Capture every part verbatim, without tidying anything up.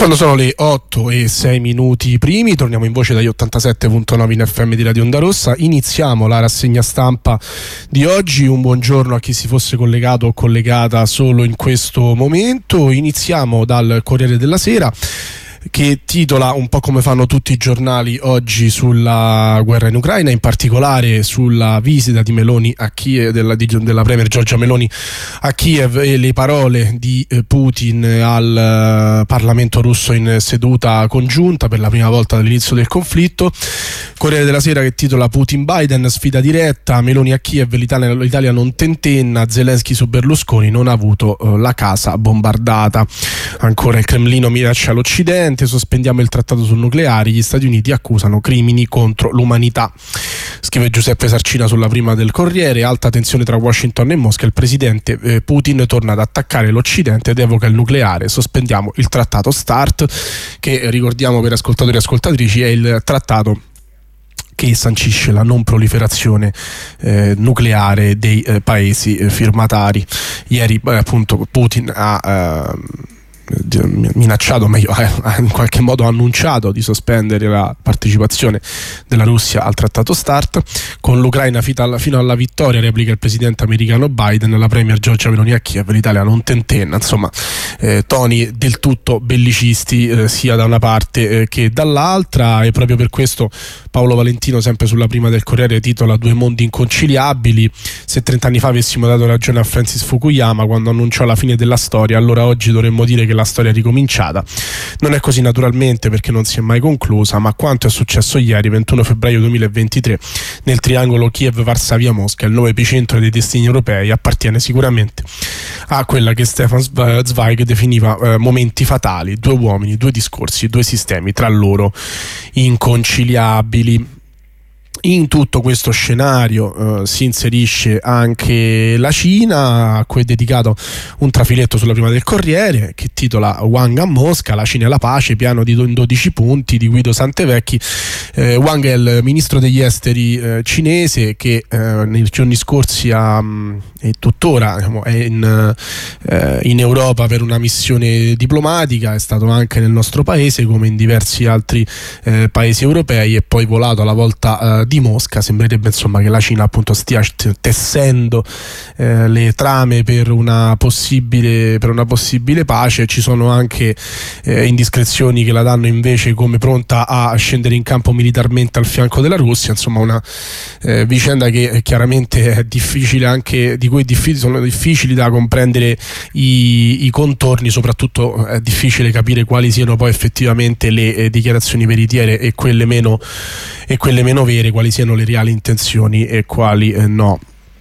Quando sono le otto e sei minuti primi, torniamo in voce dagli ottantasette virgola nove in F M di Radio Onda Rossa. Iniziamo la rassegna stampa di oggi. Un buongiorno a chi si fosse collegato o collegata solo in questo momento. Iniziamo dal Corriere della Sera, che titola un po' come fanno tutti i giornali oggi sulla guerra in Ucraina, in particolare sulla visita di Meloni a Kiev, della, di, della premier Giorgia Meloni a Kiev, e le parole di eh, Putin al uh, Parlamento russo in seduta congiunta per la prima volta dall'inizio del conflitto. Corriere della Sera che titola Putin-Biden, sfida diretta, Meloni a Kiev, l'Italia, l'Italia non tentenna, Zelensky su Berlusconi, non ha avuto uh, la casa bombardata. Ancora il Cremlino minaccia l'Occidente, sospendiamo il trattato sul nucleare, gli Stati Uniti accusano crimini contro l'umanità. Scrive Giuseppe Sarcina sulla prima del Corriere, alta tensione tra Washington e Mosca, il presidente eh, Putin torna ad attaccare l'Occidente ed evoca il nucleare, sospendiamo il trattato START, che ricordiamo per ascoltatori e ascoltatrici è il trattato che sancisce la non proliferazione eh, nucleare dei eh, paesi eh, firmatari. Ieri eh, appunto Putin ha eh, minacciato, meglio, ha in qualche modo annunciato di sospendere la partecipazione della Russia al trattato START. Con l'Ucraina fino alla vittoria, replica il presidente americano Biden, la premier Giorgia Meloni a Kiev, l'Italia non tentenna. Insomma, eh, toni del tutto bellicisti eh, sia da una parte eh, che dall'altra, e proprio per questo Paolo Valentino, sempre sulla prima del Corriere, titola Due mondi inconciliabili. Se trent'anni fa avessimo dato ragione a Francis Fukuyama quando annunciò la fine della storia, allora oggi dovremmo dire che la storia è ricominciata. Non è così naturalmente, perché non si è mai conclusa, ma quanto è successo ieri, ventuno febbraio duemilaventitré, nel triangolo Kiev-Varsavia-Mosca, il nuovo epicentro dei destini europei, appartiene sicuramente a quella che Stefan Zweig definiva eh, momenti fatali, due uomini, due discorsi, due sistemi tra loro inconciliabili. In tutto questo scenario eh, si inserisce anche la Cina, a cui è dedicato un trafiletto sulla prima del Corriere che titola Wang a Mosca, la Cina e la pace, piano di dodici punti di Guido Santevecchi. eh, Wang è il ministro degli esteri eh, cinese che eh, nei giorni scorsi ha, è tuttora diciamo, è in, eh, in Europa per una missione diplomatica, è stato anche nel nostro paese come in diversi altri eh, paesi europei, e poi volato alla volta eh, di Mosca. Sembrerebbe insomma che la Cina appunto stia tessendo eh, le trame per una possibile per una possibile pace. Ci sono anche eh, indiscrezioni che la danno invece come pronta a scendere in campo militarmente al fianco della Russia. Insomma, una eh, vicenda che chiaramente è difficile, anche di cui difficili, sono difficili da comprendere i, i contorni, soprattutto è difficile capire quali siano poi effettivamente le eh, dichiarazioni veritiere e quelle meno e quelle meno vere, quali siano le reali intenzioni e quali eh, no.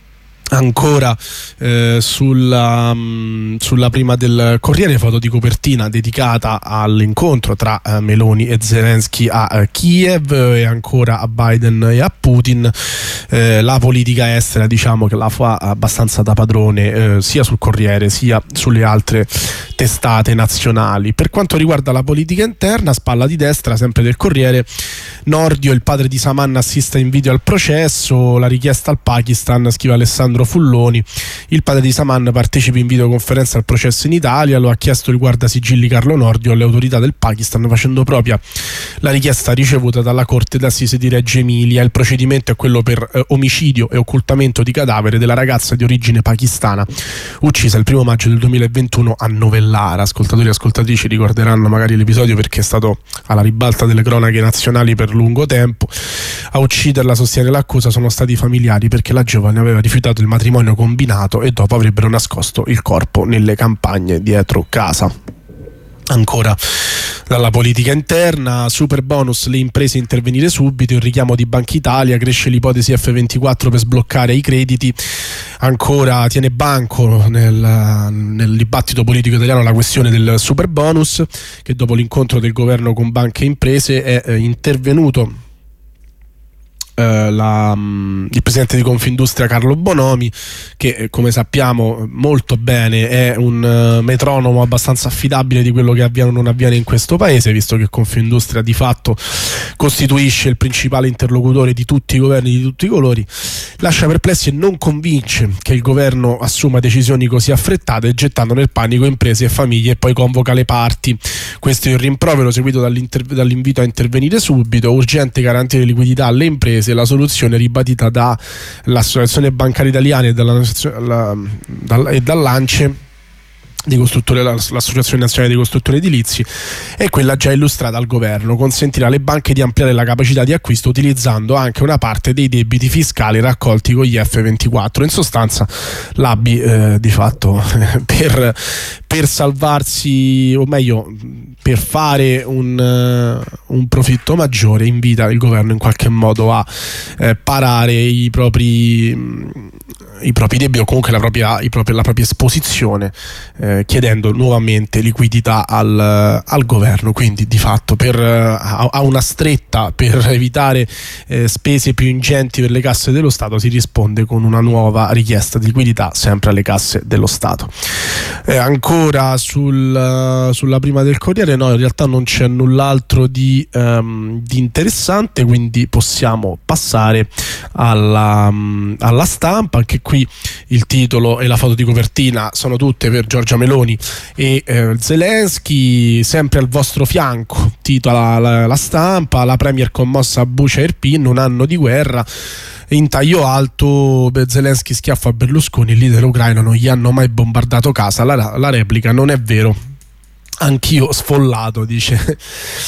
Ancora eh, sulla, mh, sulla prima del Corriere, foto di copertina dedicata all'incontro tra eh, Meloni e Zelensky a eh, Kiev, e ancora a Biden e a Putin. Eh, la politica estera diciamo che la fa abbastanza da padrone eh, sia sul Corriere sia sulle altre testate nazionali. Per quanto riguarda la politica interna, spalla di destra sempre del Corriere, Nordio, il padre di Saman, assiste in video al processo, la richiesta al Pakistan, scrive Alessandro Fulloni. Il padre di Saman partecipa in videoconferenza al processo in Italia, lo ha chiesto il guardasigilli Carlo Nordio alle autorità del Pakistan, facendo propria la richiesta ricevuta dalla Corte d'Assise di Reggio Emilia. Il procedimento è quello per eh, omicidio e occultamento di cadavere della ragazza di origine pakistana uccisa il primo maggio del duemilaventuno a Novellara. Ascoltatori e ascoltatrici ricorderanno magari l'episodio perché è stato alla ribalta delle cronache nazionali per lungo tempo. A ucciderla, sostiene l'accusa, sono stati i familiari, perché la giovane aveva rifiutato il matrimonio combinato e dopo avrebbero nascosto il corpo nelle campagne dietro casa. Ancora dalla politica interna, super bonus, le imprese intervenire subito, il richiamo di Banca Italia, cresce l'ipotesi F ventiquattro per sbloccare i crediti. Ancora tiene banco nel, nel dibattito politico italiano la questione del super bonus, che dopo l'incontro del governo con banche e imprese è eh, intervenuto Uh, la, um, il presidente di Confindustria Carlo Bonomi, che eh, come sappiamo molto bene è un uh, metronomo abbastanza affidabile di quello che avviene o non avviene in questo paese, visto che Confindustria di fatto costituisce il principale interlocutore di tutti i governi di tutti i colori, lascia perplessi e non convince che il governo assuma decisioni così affrettate, gettando nel panico imprese e famiglie, e poi convoca le parti. Questo è il rimprovero seguito dall'invito a intervenire subito, urgente garantire liquidità alle imprese, la soluzione ribadita dall'Associazione Bancaria Italiana e, dalla, la, dal, e dall'ANCE, di costruttori, l'Associazione Nazionale dei Costruttori Edilizi, è quella già illustrata al governo: consentirà alle banche di ampliare la capacità di acquisto utilizzando anche una parte dei debiti fiscali raccolti con gli F ventiquattro. In sostanza l'A B I eh, di fatto per, per salvarsi, o meglio per fare un, uh, un profitto maggiore, invita il governo in qualche modo a eh, parare i propri mh, i propri debiti, o comunque la propria, i propri, la propria esposizione, eh, chiedendo nuovamente liquidità al, al governo. Quindi di fatto per, a, a una stretta per evitare eh, spese più ingenti per le casse dello Stato si risponde con una nuova richiesta di liquidità sempre alle casse dello Stato. Eh, ancora sul, sulla prima del Corriere, no, in realtà non c'è null'altro di, um, di interessante, quindi possiamo passare alla, um, alla Stampa. Anche qui il titolo e la foto di copertina sono tutte per Giorgia Meloni e eh, Zelensky, sempre al vostro fianco, titola la, la Stampa. La premier commossa a Bucha e Irpin, un anno di guerra. In taglio alto, Zelensky schiaffo a Berlusconi, il leader ucraino: non gli hanno mai bombardato casa. La, la replica: non è vero, anch'io sfollato, dice,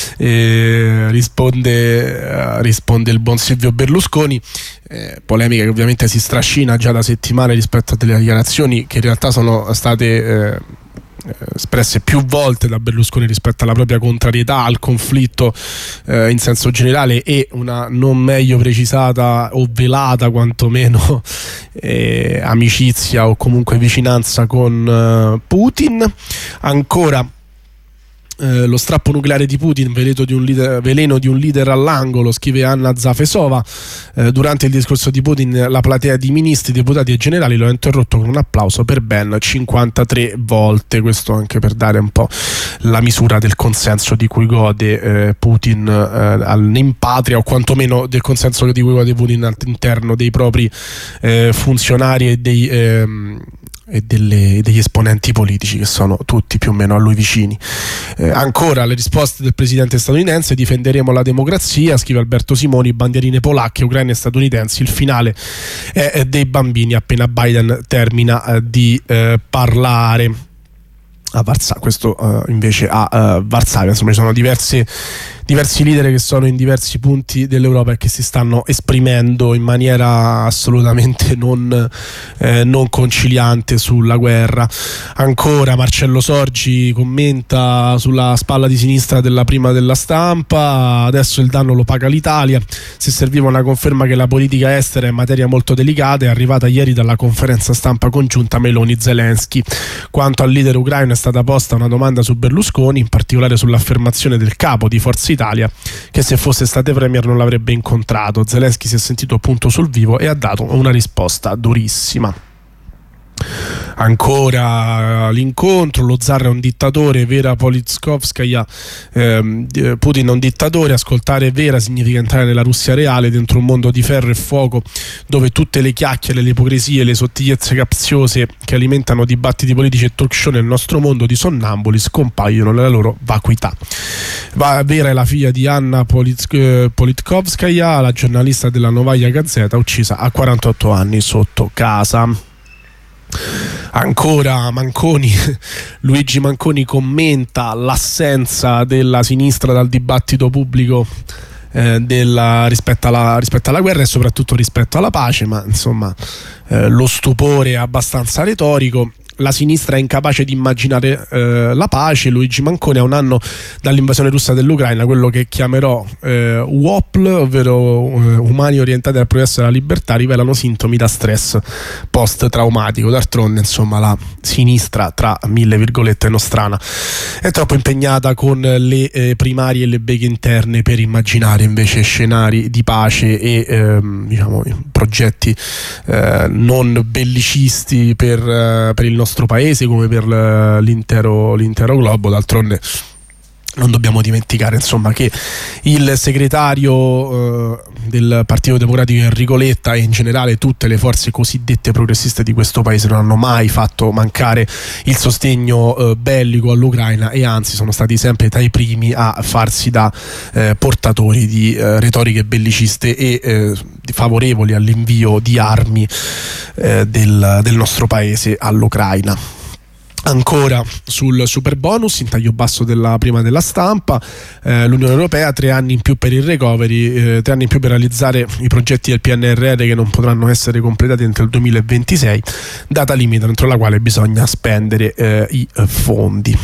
eh, risponde, eh, risponde il buon Silvio Berlusconi. Eh, polemica che ovviamente si strascina già da settimane rispetto a delle dichiarazioni che in realtà sono state eh, espresse più volte da Berlusconi rispetto alla propria contrarietà al conflitto eh, in senso generale, e una non meglio precisata o velata quantomeno eh, amicizia o comunque vicinanza con eh, Putin. Ancora Eh, lo strappo nucleare di Putin, veleno di un leader, veleno di un leader all'angolo, scrive Anna Zafesova. Eh, durante il discorso di Putin la platea di ministri, deputati e generali lo ha interrotto con un applauso per ben cinquantatré volte. Questo anche per dare un po' la misura del consenso di cui gode eh, Putin eh, in patria, o quantomeno del consenso di cui gode Putin all'interno dei propri eh, funzionari e dei ehm, e delle, degli esponenti politici che sono tutti più o meno a lui vicini. Eh, ancora le risposte del presidente statunitense: difenderemo la democrazia, scrive Alberto Simoni, bandierine polacche, ucraine e statunitensi, il finale è, è dei bambini appena Biden termina eh, di eh, parlare a Varsavia. Questo uh, invece a uh, Varsavia. Insomma, ci sono diverse diversi leader che sono in diversi punti dell'Europa e che si stanno esprimendo in maniera assolutamente non, eh, non conciliante sulla guerra. Ancora Marcello Sorgi commenta sulla spalla di sinistra della prima della Stampa: adesso il danno lo paga l'Italia, se serviva una conferma che la politica estera è materia molto delicata è arrivata ieri dalla conferenza stampa congiunta Meloni-Zelensky. Quanto al leader ucraino è stata posta una domanda su Berlusconi, in particolare sull'affermazione del capo di Forza Italia che se fosse state premier non l'avrebbe incontrato. Zelensky si è sentito appunto sul vivo e ha dato una risposta durissima. Ancora l'incontro: lo zar è un dittatore, Vera Politkovskaya, ehm, Putin è un dittatore, ascoltare Vera significa entrare nella Russia reale, dentro un mondo di ferro e fuoco dove tutte le chiacchiere, le ipocrisie, le sottigliezze capziose che alimentano dibattiti politici e talk show nel nostro mondo di sonnambuli scompaiono nella loro vacuità. Vera è la figlia di Anna Politkovskaya, la giornalista della Novaya Gazeta, uccisa a quarantotto anni sotto casa. Ancora Manconi, Luigi Manconi commenta l'assenza della sinistra dal dibattito pubblico eh, della, rispetto, alla, rispetto alla guerra e soprattutto rispetto alla pace, ma insomma eh, lo stupore è abbastanza retorico. la sinistra è incapace di immaginare eh, la pace. Luigi Manconi, a un anno dall'invasione russa dell'Ucraina, quello che chiamerò eh, U O P L, ovvero eh, umani orientati al progresso e alla libertà, rivelano sintomi da stress post-traumatico. D'altronde, insomma, la sinistra, tra mille virgolette nostrana, è troppo impegnata con le eh, primarie e le beghe interne per immaginare invece scenari di pace e ehm, diciamo progetti eh, non bellicisti per, eh, per il nostro paese come per l'intero, l'intero globo. D'altronde non dobbiamo dimenticare, insomma, che il segretario eh, del Partito Democratico Enrico Letta e in generale tutte le forze cosiddette progressiste di questo paese non hanno mai fatto mancare il sostegno eh, bellico all'Ucraina, e anzi sono stati sempre tra i primi a farsi da eh, portatori di eh, retoriche belliciste e eh, favorevoli all'invio di armi eh, del, del nostro paese all'Ucraina. Ancora sul super bonus in taglio basso della prima della Stampa, eh, l'Unione Europea tre anni in più per il recovery, eh, tre anni in più per realizzare i progetti del P N R R che non potranno essere completati entro il duemilaventisei, data limite entro la quale bisogna spendere eh, i fondi.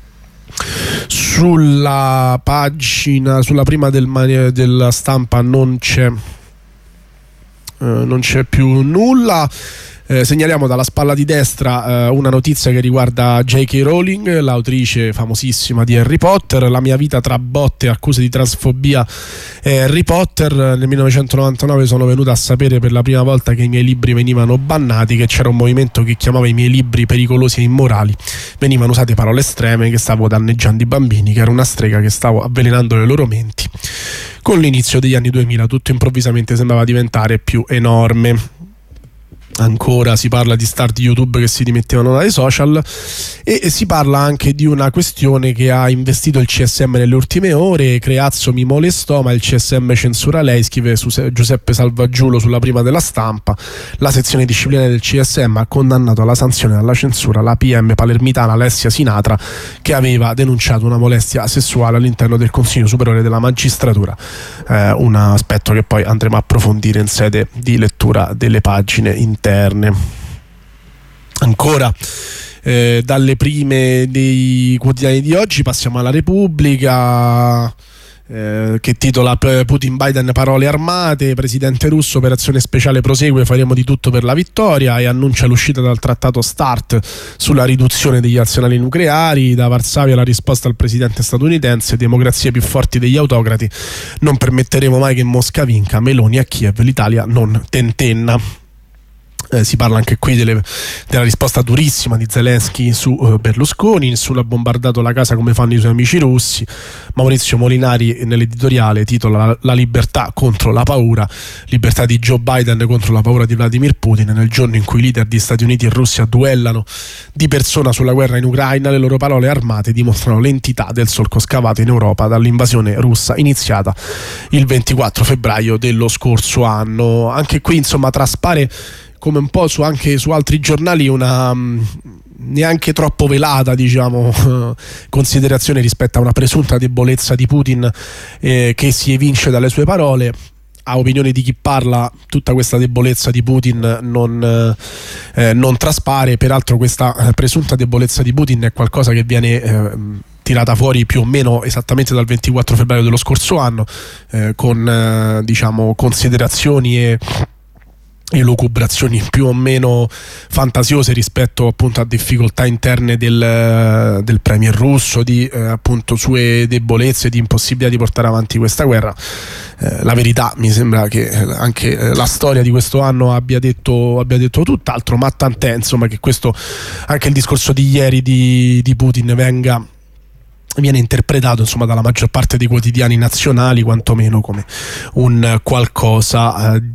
Sulla pagina, sulla prima del, della Stampa non c'è eh, non c'è più nulla. Eh, segnaliamo dalla spalla di destra eh, una notizia che riguarda J K Rowling, l'autrice famosissima di Harry Potter. La mia vita tra botte, accuse di transfobia e Harry Potter. Nel millenovecentonovantanove sono venuta a sapere per la prima volta che i miei libri venivano bannati, che c'era un movimento che chiamava i miei libri pericolosi e immorali, venivano usate parole estreme, che stavo danneggiando i bambini, che era una strega, che stavo avvelenando le loro menti. Con l'inizio degli anni duemila tutto improvvisamente sembrava diventare più enorme. Ancora si parla di star di YouTube che si dimettevano dai social, e si parla anche di una questione che ha investito il C S M nelle ultime ore. Creazzo mi molestò ma il C S M censura lei, scrive su Giuseppe Salvaggiulo sulla prima della Stampa. La sezione disciplinare del C S M ha condannato alla sanzione e alla censura la P M palermitana Alessia Sinatra, che aveva denunciato una molestia sessuale all'interno del Consiglio Superiore della Magistratura, eh, un aspetto che poi andremo a approfondire in sede di lettura delle pagine interne. Ancora eh, dalle prime dei quotidiani di oggi passiamo alla Repubblica, eh, che titola Putin Biden parole armate, presidente russo, operazione speciale prosegue, faremo di tutto per la vittoria, e annuncia l'uscita dal trattato START sulla riduzione degli arsenali nucleari. Da Varsavia la risposta al presidente statunitense: democrazie più forti degli autocrati, non permetteremo mai che Mosca vinca, Meloni a Kiev, l'Italia non tentenna. Eh, si parla anche qui delle, della risposta durissima di Zelensky su uh, Berlusconi. Nessuno ha bombardato la casa come fanno i suoi amici russi. Maurizio Molinari nell'editoriale titola la, la libertà contro la paura, libertà di Joe Biden contro la paura di Vladimir Putin. Nel giorno in cui i leader di Stati Uniti e Russia duellano di persona sulla guerra in Ucraina, le loro parole armate dimostrano l'entità del solco scavato in Europa dall'invasione russa iniziata il ventiquattro febbraio dello scorso anno. Anche qui, insomma, traspare, come un po' su, anche su altri giornali, una um, neanche troppo velata, diciamo, uh, considerazione rispetto a una presunta debolezza di Putin eh, che si evince dalle sue parole. A opinione di chi parla, tutta questa debolezza di Putin non, eh, non traspare. Peraltro questa eh, presunta debolezza di Putin è qualcosa che viene eh, tirata fuori più o meno esattamente dal ventiquattro febbraio dello scorso anno, eh, con eh, diciamo considerazioni e elucubrazioni più o meno fantasiose rispetto appunto a difficoltà interne del, del premier russo, di eh, appunto sue debolezze, di impossibilità di portare avanti questa guerra. Eh, la verità, mi sembra che anche eh, la storia di questo anno abbia detto, abbia detto tutt'altro, ma tant'è, insomma, che questo, anche il discorso di ieri di, di Putin venga viene interpretato, insomma, dalla maggior parte dei quotidiani nazionali quantomeno come un qualcosa uh,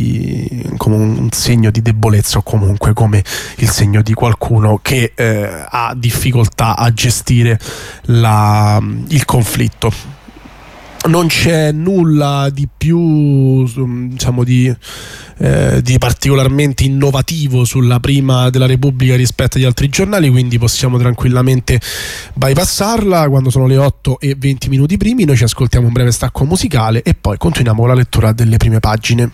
di come un segno di debolezza, o comunque come il segno di qualcuno che eh, ha difficoltà a gestire la, il conflitto. Non c'è nulla di più, diciamo, di, eh, di particolarmente innovativo sulla prima della Repubblica rispetto agli altri giornali, quindi possiamo tranquillamente bypassarla. Quando sono le otto e venti minuti primi, noi ci ascoltiamo un breve stacco musicale e poi continuiamo con la lettura delle prime pagine.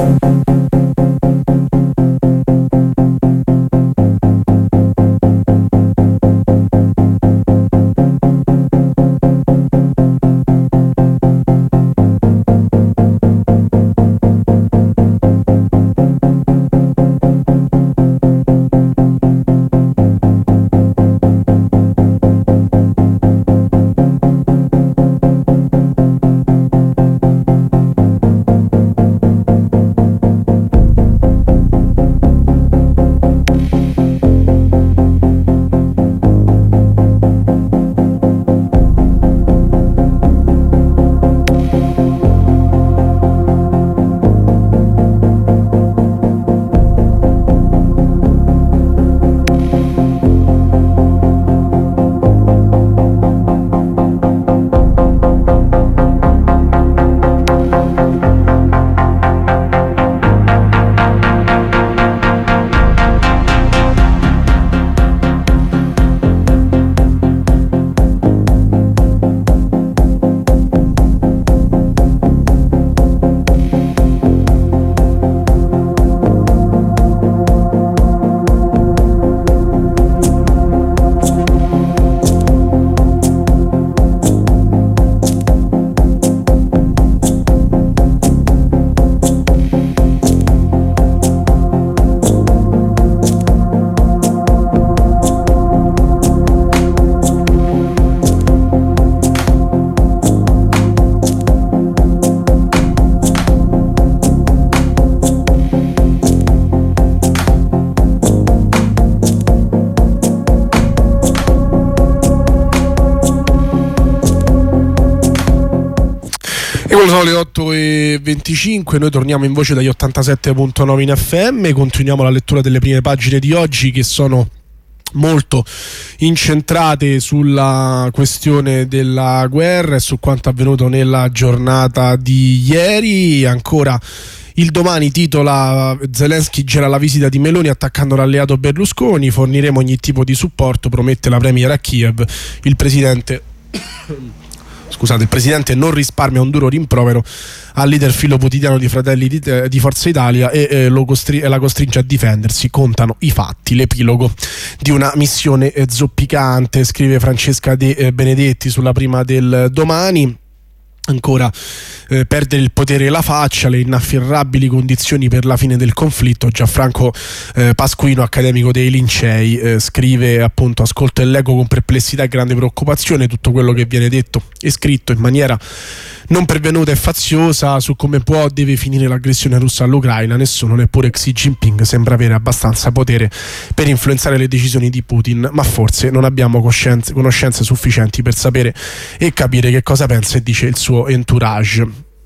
Sono le otto e venticinque, noi torniamo in voce dagli ottantasette virgola nove in F M, continuiamo la lettura delle prime pagine di oggi che sono molto incentrate sulla questione della guerra e su quanto avvenuto nella giornata di ieri. Ancora il Domani titola: Zelensky gela la visita di Meloni attaccando l'alleato Berlusconi, forniremo ogni tipo di supporto, promette la premier a Kiev. Il presidente Scusate, il presidente non risparmia un duro rimprovero al leader filo quotidiano di Fratelli di, di Forza Italia e eh, lo costri- la costringe a difendersi. Contano i fatti, l'epilogo di una missione eh, zoppicante, scrive Francesca De eh, Benedetti sulla prima del Domani. Ancora eh, perdere il potere e la faccia, le inaffierrabili condizioni per la fine del conflitto. Gianfranco eh, Pasquino, accademico dei Lincei, eh, scrive appunto: ascolto e leggo con perplessità e grande preoccupazione tutto quello che viene detto e scritto in maniera non pervenuta e faziosa su come può o deve finire l'aggressione russa all'Ucraina. Nessuno, neppure Xi Jinping, sembra avere abbastanza potere per influenzare le decisioni di Putin, ma forse non abbiamo coscienze, conoscenze sufficienti per sapere e capire che cosa pensa e dice il suo entourage.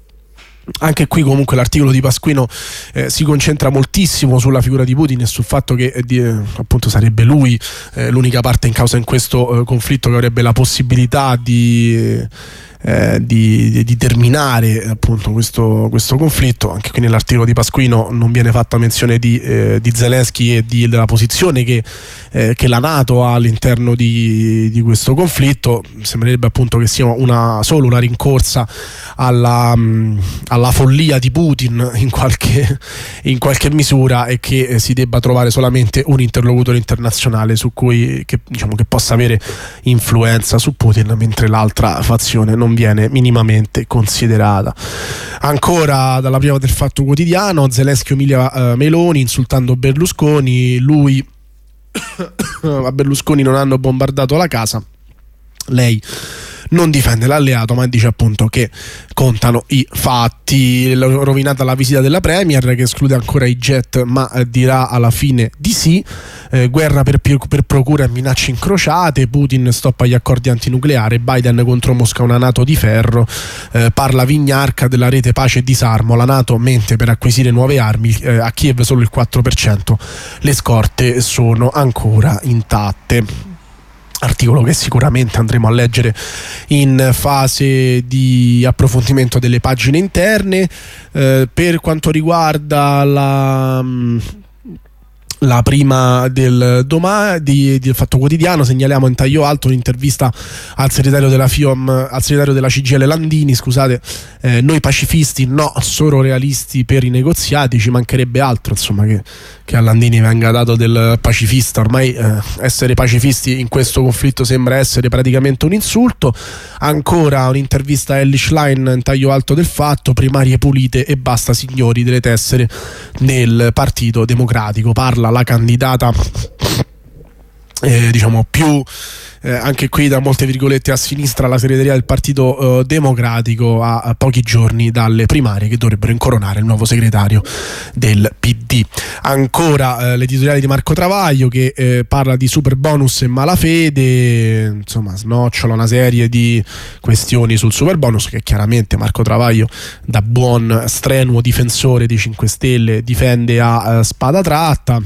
Anche qui comunque l'articolo di Pasquino eh, si concentra moltissimo sulla figura di Putin e sul fatto che eh, di, eh, appunto sarebbe lui eh, l'unica parte in causa in questo eh, conflitto che avrebbe la possibilità di eh, Eh, di, di terminare appunto questo, questo conflitto. Anche qui nell'articolo di Pasquino non viene fatta menzione di, eh, di Zelensky e di, della posizione che, eh, che la NATO ha all'interno di, di questo conflitto. Sembrerebbe appunto che sia una, solo una rincorsa alla, mh, alla follia di Putin in qualche, in qualche misura, e che eh, si debba trovare solamente un interlocutore internazionale su cui che, diciamo, che possa avere influenza su Putin, mentre l'altra fazione non viene minimamente considerata. Ancora dalla prima del Fatto Quotidiano: Zelensky umilia uh, Meloni insultando Berlusconi, lui a Berlusconi non hanno bombardato la casa, lei non difende l'alleato ma dice appunto che contano i fatti. Rovinata la visita della premier, che esclude ancora i jet ma eh, dirà alla fine di sì. Eh, guerra per, per procura e minacce incrociate, Putin stoppa gli accordi antinucleari, Biden contro Mosca una NATO di ferro. Eh, parla Vignarca della rete pace e disarmo, la NATO mente per acquisire nuove armi, eh, a Kiev solo il quattro per cento, le scorte sono ancora intatte. Articolo che sicuramente andremo a leggere in fase di approfondimento delle pagine interne. Eh, per quanto riguarda la la prima del domani di, di Fatto Quotidiano, segnaliamo in taglio alto un'intervista al segretario della FIOM, al segretario della C G I L Landini, scusate, eh, noi pacifisti no, solo realisti per i negoziati, ci mancherebbe altro insomma che, che a Landini venga dato del pacifista, ormai eh, essere pacifisti in questo conflitto sembra essere praticamente un insulto. Ancora un'intervista a Elly Schlein in taglio alto del Fatto, primarie pulite e basta signori delle tessere nel Partito Democratico, parla la candidata eh, diciamo più eh, anche qui da molte virgolette a sinistra alla segreteria del Partito eh, Democratico a, a pochi giorni dalle primarie che dovrebbero incoronare il nuovo segretario del P D. Ancora eh, l'editoriale di Marco Travaglio che eh, parla di super bonus e malafede, insomma snocciola una serie di questioni sul super bonus che chiaramente Marco Travaglio, da buon strenuo difensore dei cinque Stelle, difende a eh, spada tratta.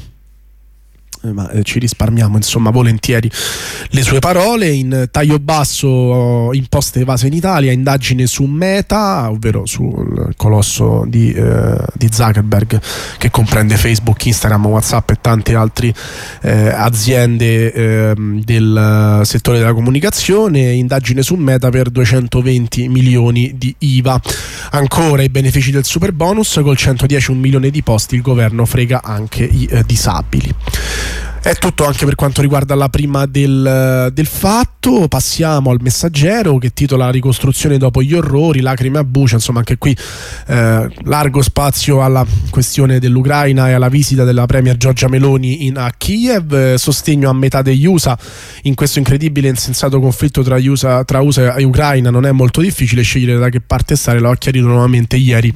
Ma eh, ci risparmiamo insomma volentieri le sue parole. In taglio basso, imposte evase in Italia, indagine su Meta, ovvero sul colosso di, eh, di Zuckerberg che comprende Facebook, Instagram, WhatsApp e tante altre eh, aziende eh, del settore della comunicazione. Indagine su Meta per duecentoventi milioni di I V A. Ancora i benefici del super bonus, col centodieci un milione di posti, il governo frega anche i eh, disabili. È tutto anche per quanto riguarda la prima del, del Fatto. Passiamo al Messaggero che titola ricostruzione dopo gli orrori, lacrime a buccia, insomma anche qui eh, largo spazio alla questione dell'Ucraina e alla visita della premier Giorgia Meloni in, a Kiev, eh, sostegno a metà degli U S A in questo incredibile e insensato conflitto tra U S A, tra U S A e Ucraina. Non è molto difficile scegliere da che parte stare, lo ha chiarito nuovamente ieri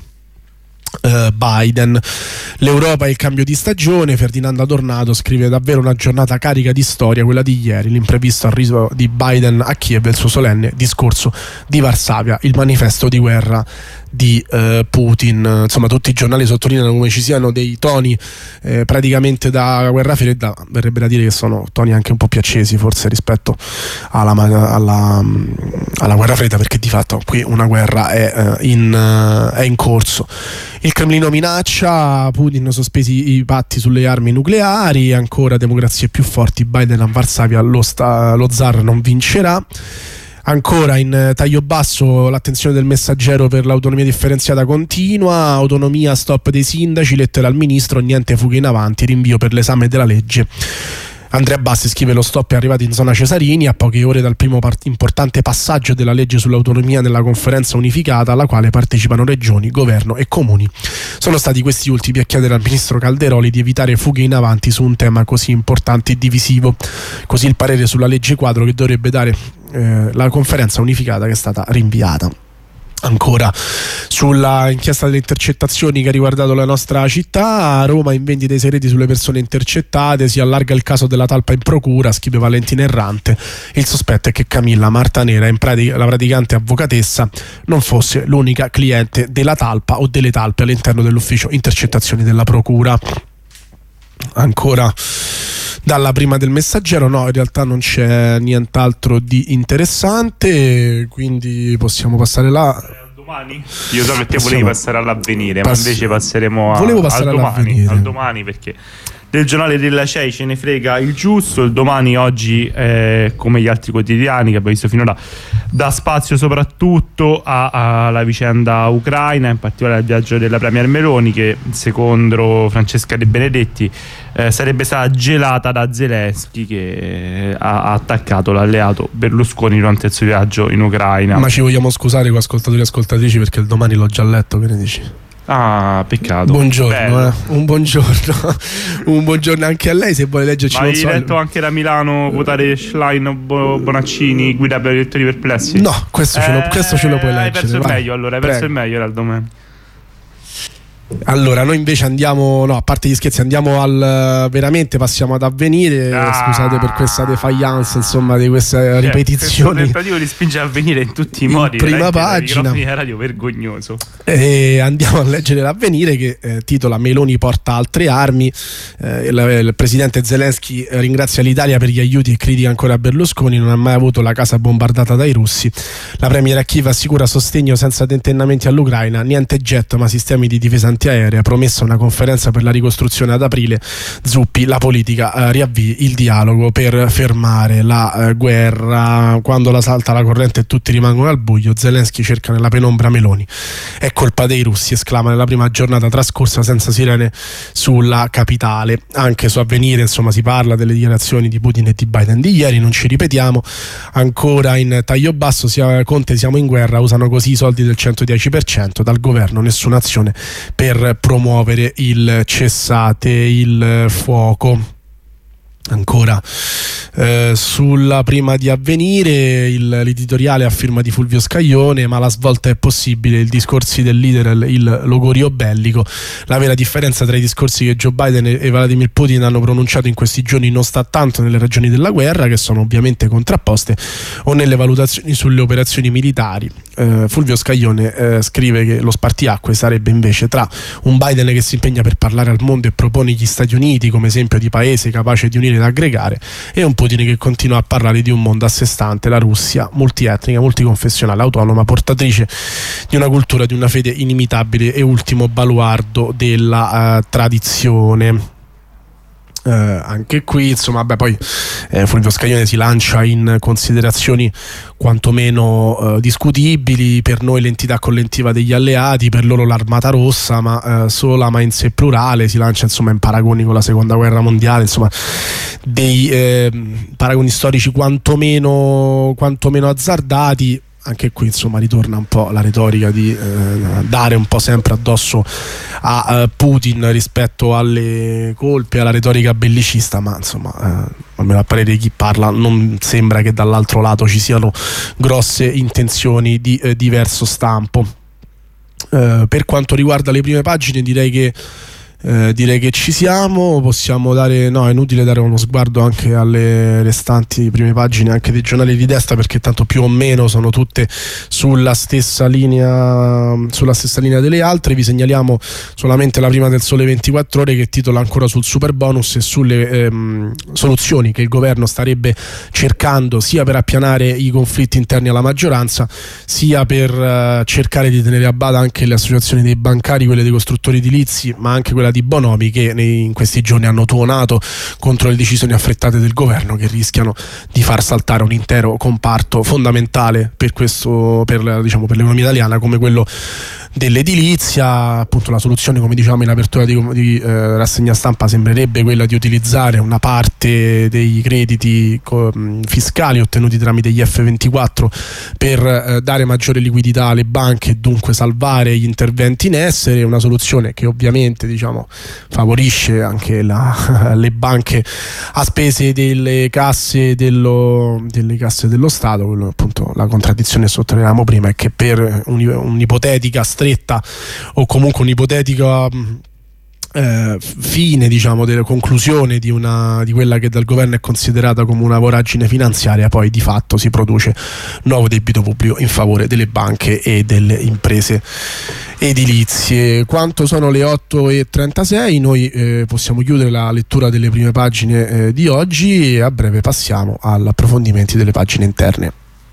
Uh, Biden. L'Europa e il cambio di stagione, Ferdinando Adornato scrive: davvero una giornata carica di storia quella di ieri, l'imprevisto arrivo di Biden a Kiev e il suo solenne discorso di Varsavia, il manifesto di guerra di uh, Putin. Insomma tutti i giornali sottolineano come ci siano dei toni eh, praticamente da guerra fredda, verrebbe da dire che sono toni anche un po' più accesi forse rispetto alla, alla, alla guerra fredda, perché di fatto qui una guerra è, uh, in, uh, è in corso. Il Cremlino minaccia, Putin sospesi i patti sulle armi nucleari, ancora democrazie più forti, Biden a Varsavia, lo, sta, lo zar non vincerà. Ancora in taglio basso l'attenzione del Messaggero per l'autonomia differenziata continua, autonomia, stop dei sindaci, lettera al ministro, niente fughe in avanti, rinvio per l'esame della legge. Andrea Bassi scrive: lo stop è arrivato in zona Cesarini a poche ore dal primo part- importante passaggio della legge sull'autonomia nella conferenza unificata alla quale partecipano regioni, governo e comuni. Sono stati questi ultimi a chiedere al ministro Calderoli di evitare fughe in avanti su un tema così importante e divisivo. Così il parere sulla legge quadro che dovrebbe dare eh, la conferenza unificata, che è stata rinviata. Ancora sulla inchiesta delle intercettazioni che ha riguardato la nostra città, a Roma in vendita i segreti sulle persone intercettate, si allarga il caso della talpa in procura, scrive Valentina Errante. Il sospetto è che Camilla Martanera, in pratica, la praticante avvocatessa, non fosse l'unica cliente della talpa o delle talpe all'interno dell'ufficio intercettazioni della procura. Ancora dalla prima del Messaggero, no, in realtà non c'è nient'altro di interessante, quindi possiamo passare là. Domani? Io so che te volevi passare all'Avvenire, Pass- ma invece passeremo a, Volevo passare al, domani, al domani, perché del giornale della C E I ce ne frega il giusto. Il Domani oggi, eh, come gli altri quotidiani che abbiamo visto finora, dà spazio soprattutto alla vicenda ucraina, in particolare al viaggio della premier Meloni, che secondo Francesca De Benedetti eh, sarebbe stata gelata da Zelensky, che ha, ha attaccato l'alleato Berlusconi durante il suo viaggio in Ucraina. Ma ci vogliamo scusare con ascoltatori e ascoltatrici perché il Domani l'ho già letto, che ne dici? Ah, peccato. Buongiorno, eh. un buongiorno. Un buongiorno anche a lei se vuole leggerci. Ma hai so... letto anche da Milano votare Schlein, Bonaccini, guida per elettori perplessi? No, questo, eh, ce, lo, questo ce lo puoi leggere. Hai perso il meglio allora, hai Prego. perso il meglio era il Domani. Allora, noi invece andiamo, no, a parte gli scherzi, andiamo al veramente, passiamo ad Avvenire. Ah, scusate per questa defiance, insomma, di queste cioè, ripetizioni. Il tentativo di spingere Avvenire in tutti i modi. Prima pagina. Di radio vergognoso. E andiamo a leggere l'Avvenire che eh, titola: Meloni porta altre armi. Eh, il, il presidente Zelensky ringrazia l'Italia per gli aiuti e critica ancora Berlusconi. Non ha mai avuto la casa bombardata dai russi. La premier a Kiev assicura sostegno senza tentennamenti all'Ucraina. Niente jet, ma sistemi di difesa anti antiaerea, promessa una conferenza per la ricostruzione ad aprile, Zuppi, la politica eh, riavvii il dialogo per fermare la eh, guerra. Quando la salta la corrente e tutti rimangono al buio, Zelensky cerca nella penombra Meloni. È colpa dei russi, esclama nella prima giornata trascorsa senza sirene sulla capitale. Anche su Avvenire, insomma, si parla delle dichiarazioni di Putin e di Biden di ieri, non ci ripetiamo. Ancora in taglio basso, sia Conte siamo in guerra, usano così i soldi del centodieci per cento, dal governo nessuna azione per promuovere il cessate il fuoco. Ancora eh, sulla prima di Avvenire, il, l'editoriale a firma di Fulvio Scaglione, ma la svolta è possibile, i discorsi del leader, il logorio bellico. La vera differenza tra i discorsi che Joe Biden e Vladimir Putin hanno pronunciato in questi giorni non sta tanto nelle ragioni della guerra, che sono ovviamente contrapposte, o nelle valutazioni sulle operazioni militari. eh, Fulvio Scaglione eh, scrive che lo spartiacque sarebbe invece tra un Biden che si impegna per parlare al mondo e propone gli Stati Uniti come esempio di paese capace di unire ed aggregare, e un Putin che continua a parlare di un mondo a sé stante, la Russia multietnica, multiconfessionale, autonoma, portatrice di una cultura, di una fede inimitabile e ultimo baluardo della uh, tradizione. Uh, anche qui insomma beh, poi eh, Fulvio Scaglione si lancia in considerazioni quantomeno uh, discutibili. Per noi l'entità collettiva degli alleati, per loro l'armata rossa, ma uh, sola ma in sé plurale. Si lancia insomma in paragoni con la seconda guerra mondiale, insomma dei eh, paragoni storici quantomeno, quantomeno azzardati. Anche qui insomma ritorna un po' la retorica di eh, dare un po' sempre addosso a uh, Putin rispetto alle colpe, alla retorica bellicista, ma insomma eh, almeno a parere di chi parla non sembra che dall'altro lato ci siano grosse intenzioni di eh, diverso stampo. Eh, per quanto riguarda le prime pagine direi che Eh, direi che ci siamo, possiamo dare, no, è inutile dare uno sguardo anche alle restanti prime pagine anche dei giornali di destra, perché tanto più o meno sono tutte sulla stessa linea sulla stessa linea delle altre. Vi segnaliamo solamente la prima del Sole ventiquattro Ore, che titola ancora sul super bonus e sulle ehm, soluzioni che il governo starebbe cercando sia per appianare i conflitti interni alla maggioranza, sia per eh, cercare di tenere a bada anche le associazioni dei bancari, quelle dei costruttori edilizi, ma anche quella di Bonomi, che in questi giorni hanno tuonato contro le decisioni affrettate del governo, che rischiano di far saltare un intero comparto fondamentale per questo, per, diciamo, per l'economia italiana, come quello dell'edilizia. Appunto la soluzione, come diciamo in apertura di, di eh, rassegna stampa, sembrerebbe quella di utilizzare una parte dei crediti co- fiscali ottenuti tramite gli F ventiquattro per eh, dare maggiore liquidità alle banche e dunque salvare gli interventi in essere. Una soluzione che ovviamente diciamo favorisce anche la, le banche a spese delle casse dello, delle casse dello Stato. Quello, appunto, la contraddizione che sottolineavamo prima è che per un, un'ipotetica stretta o comunque un'ipotetica Eh, fine, diciamo, della conclusione di, una, di quella che dal governo è considerata come una voragine finanziaria, poi di fatto si produce nuovo debito pubblico in favore delle banche e delle imprese edilizie. Quanto sono le otto e trentasei, noi eh, possiamo chiudere la lettura delle prime pagine eh, di oggi, e a breve passiamo all'approfondimento delle pagine interne.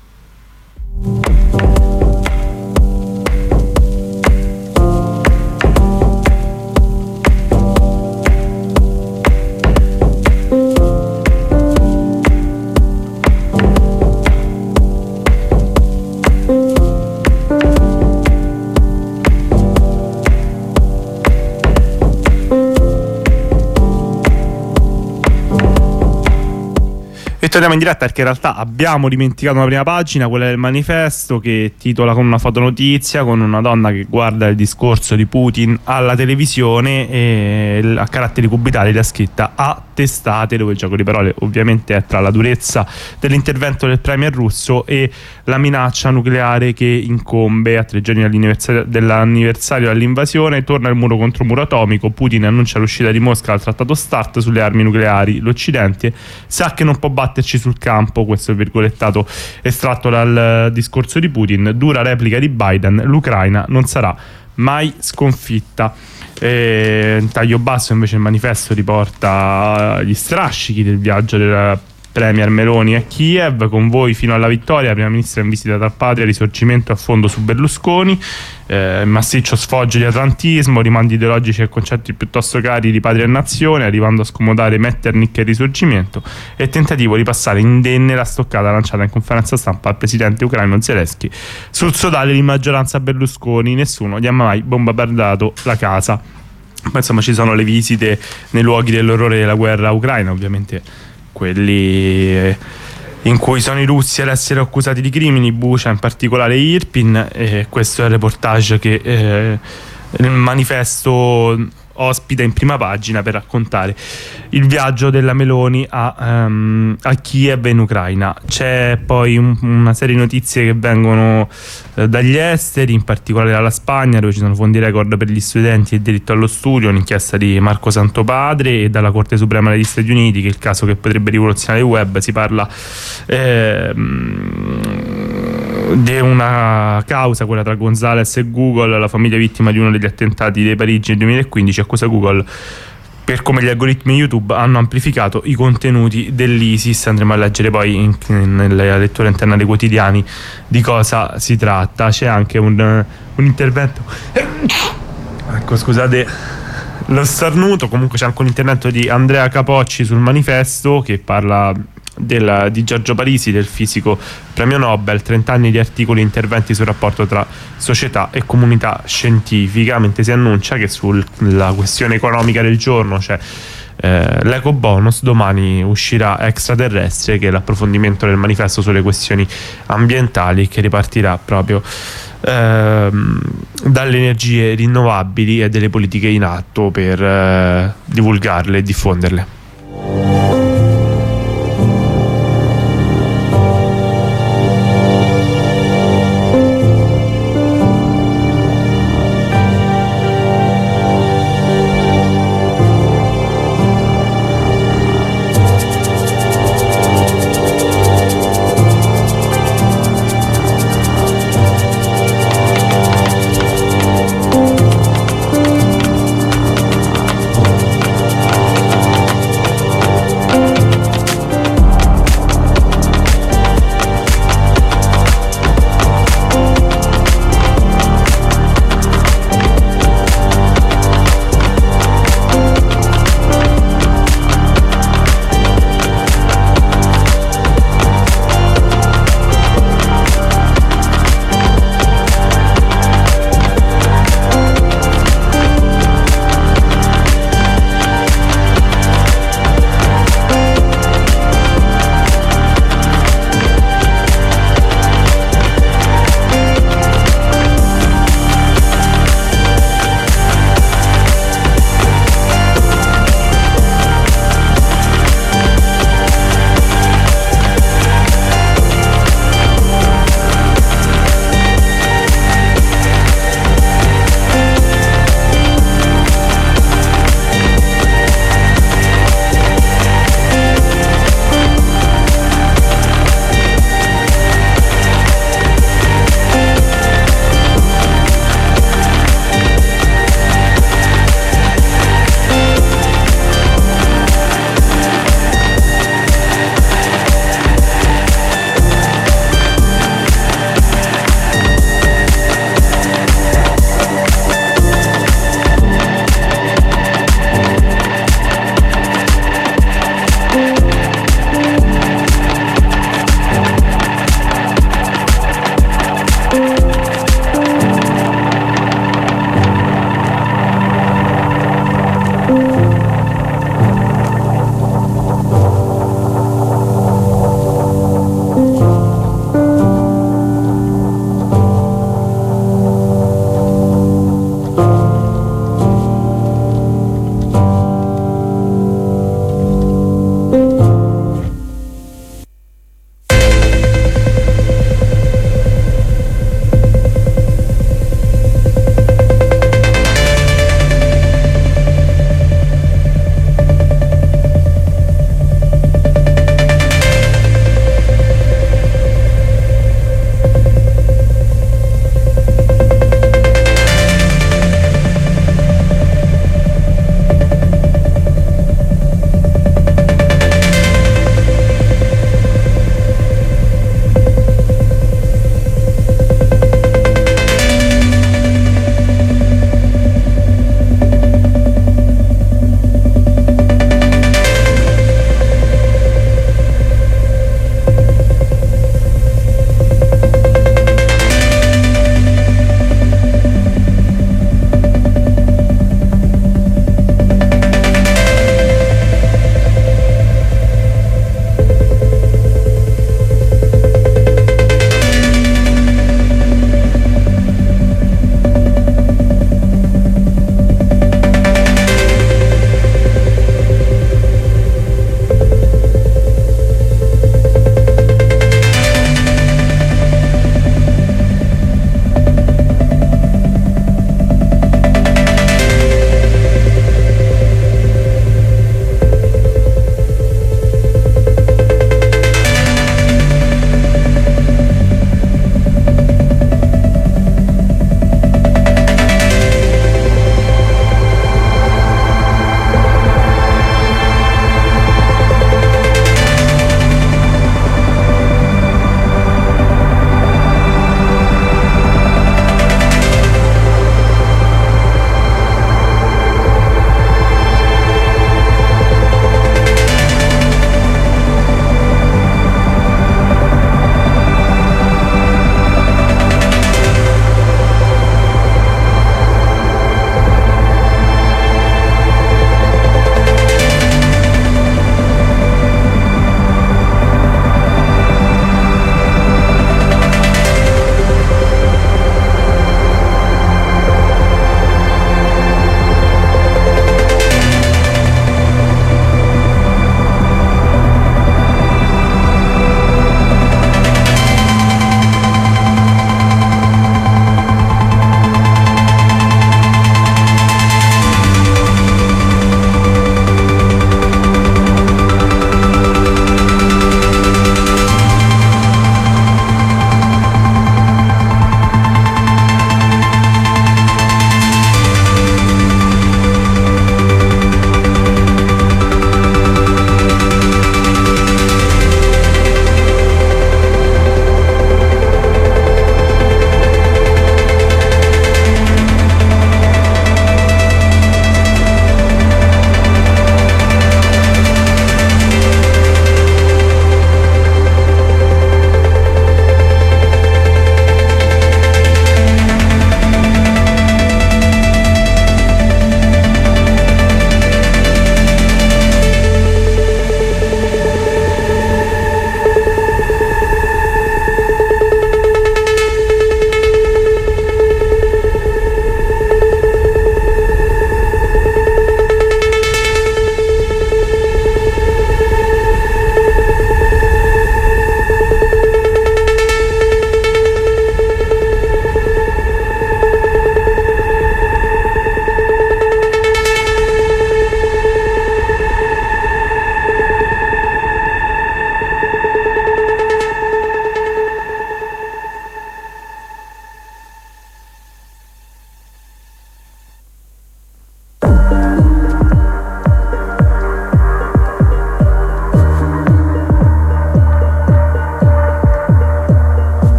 E torniamo in diretta perché in realtà abbiamo dimenticato una prima pagina, quella del Manifesto, che titola con una fotonotizia con una donna che guarda il discorso di Putin alla televisione, e a caratteri cubitali la scritta "a testate", dove il gioco di parole ovviamente è tra la durezza dell'intervento del premier russo e la minaccia nucleare che incombe. A tre giorni dall'anniversario, dell'anniversario dell'invasione torna il muro contro muro atomico. Putin annuncia l'uscita di Mosca dal trattato START sulle armi nucleari. L'Occidente sa che non può batterci sul campo. Questo è il virgolettato estratto dal discorso di Putin. Dura replica di Biden: l'Ucraina non sarà mai sconfitta. E in taglio basso invece il Manifesto riporta gli strascichi del viaggio della premier Meloni a Kiev. Con voi fino alla vittoria, prima ministra in visita dal padre, risorgimento a fondo su Berlusconi. eh, massiccio sfoggio di atlantismo, rimandi ideologici e concetti piuttosto cari di patria e nazione, arrivando a scomodare Metternich e il risorgimento, e tentativo di passare indenne la stoccata lanciata in conferenza stampa al presidente ucraino Zelensky sul sodale di maggioranza Berlusconi. Nessuno gli ha mai bombardato la casa. Ma insomma, ci sono le visite nei luoghi dell'orrore della guerra ucraina, ovviamente quelli in cui sono i russi ad essere accusati di crimini, Bucha in particolare Irpin, e questo è il reportage che eh, il manifesto ospita in prima pagina per raccontare il viaggio della Meloni a, um, a Kiev in Ucraina. C'è poi un, una serie di notizie che vengono eh, dagli esteri, in particolare dalla Spagna, dove ci sono fondi record per gli studenti e il diritto allo studio, un'inchiesta di Marco Santopadre, e dalla Corte Suprema degli Stati Uniti, che è il caso che potrebbe rivoluzionare il web. Si parla eh, di una causa, quella tra Gonzales e Google. La famiglia vittima di uno degli attentati di Parigi nel duemilaquindici accusa Google per come gli algoritmi YouTube hanno amplificato i contenuti dell'ISIS. Andremo a leggere poi in, in, nella lettura interna dei quotidiani di cosa si tratta. C'è anche un, un intervento ecco scusate lo starnuto, comunque c'è anche un intervento di Andrea Capocci sul Manifesto, che parla Del, di Giorgio Parisi, del fisico premio Nobel, trenta anni di articoli e interventi sul rapporto tra società e comunità scientifica, mentre si annuncia che sulla questione economica del giorno c'è eh, l'eco bonus. Domani uscirà Extraterrestre, che è l'approfondimento del manifesto sulle questioni ambientali, che ripartirà proprio ehm, dalle energie rinnovabili e delle politiche in atto per eh, divulgarle e diffonderle.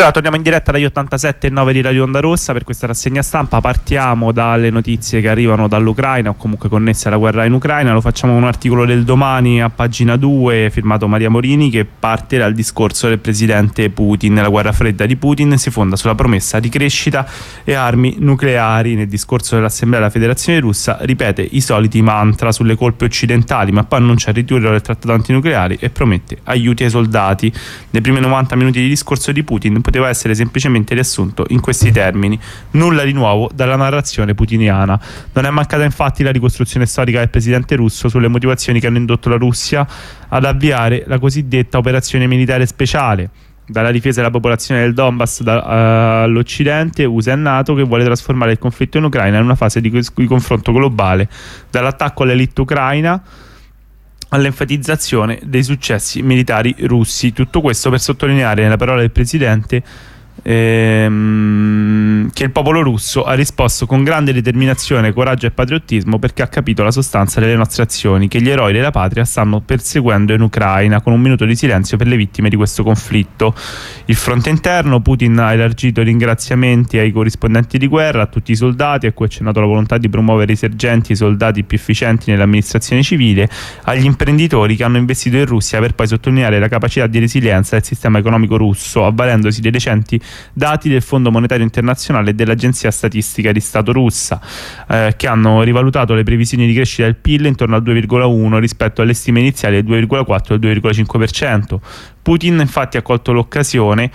Allora torniamo in diretta dagli ottantasette e nove di Radio Onda Rossa per questa rassegna stampa. Partiamo dalle notizie che arrivano dall'Ucraina o comunque connesse alla guerra in Ucraina. Lo facciamo con un articolo del Domani a pagina due firmato Maria Morini, che parte dal discorso del presidente Putin. La guerra fredda di Putin si fonda sulla promessa di crescita e armi nucleari. Nel discorso dell'Assemblea della Federazione Russa ripete i soliti mantra sulle colpe occidentali, ma poi annuncia il ritiro del trattato antinucleari e promette aiuti ai soldati. Nei primi novanta minuti di discorso di Putin poteva essere semplicemente riassunto in questi termini: nulla di nuovo dalla narrazione putiniana. Non è mancata infatti la ricostruzione storica del presidente russo sulle motivazioni che hanno indotto la Russia ad avviare la cosiddetta operazione militare speciale, dalla difesa della popolazione del Donbass da, uh, all'Occidente, U S A e NATO, che vuole trasformare il conflitto in Ucraina in una fase di, di confronto globale, dall'attacco all'elite ucraina all'enfatizzazione dei successi militari russi. Tutto questo per sottolineare, nella parola del presidente, ehm, che il popolo russo ha risposto con grande determinazione, coraggio e patriottismo, perché ha capito la sostanza delle nostre azioni, che gli eroi della patria stanno perseguendo in Ucraina, con un minuto di silenzio per le vittime di questo conflitto. Il fronte interno: Putin ha elargito ringraziamenti ai corrispondenti di guerra, a tutti i soldati, a cui ha accennato la volontà di promuovere i sergenti e i soldati più efficienti nell'amministrazione civile, agli imprenditori che hanno investito in Russia, per poi sottolineare la capacità di resilienza del sistema economico russo, avvalendosi dei recenti dati del Fondo Monetario Internazionale e dell'Agenzia Statistica di Stato russa, eh, che hanno rivalutato le previsioni di crescita del P I L intorno al due virgola uno rispetto alle stime iniziali del due virgola quattro e del due virgola cinque per cento. Putin infatti ha colto l'occasione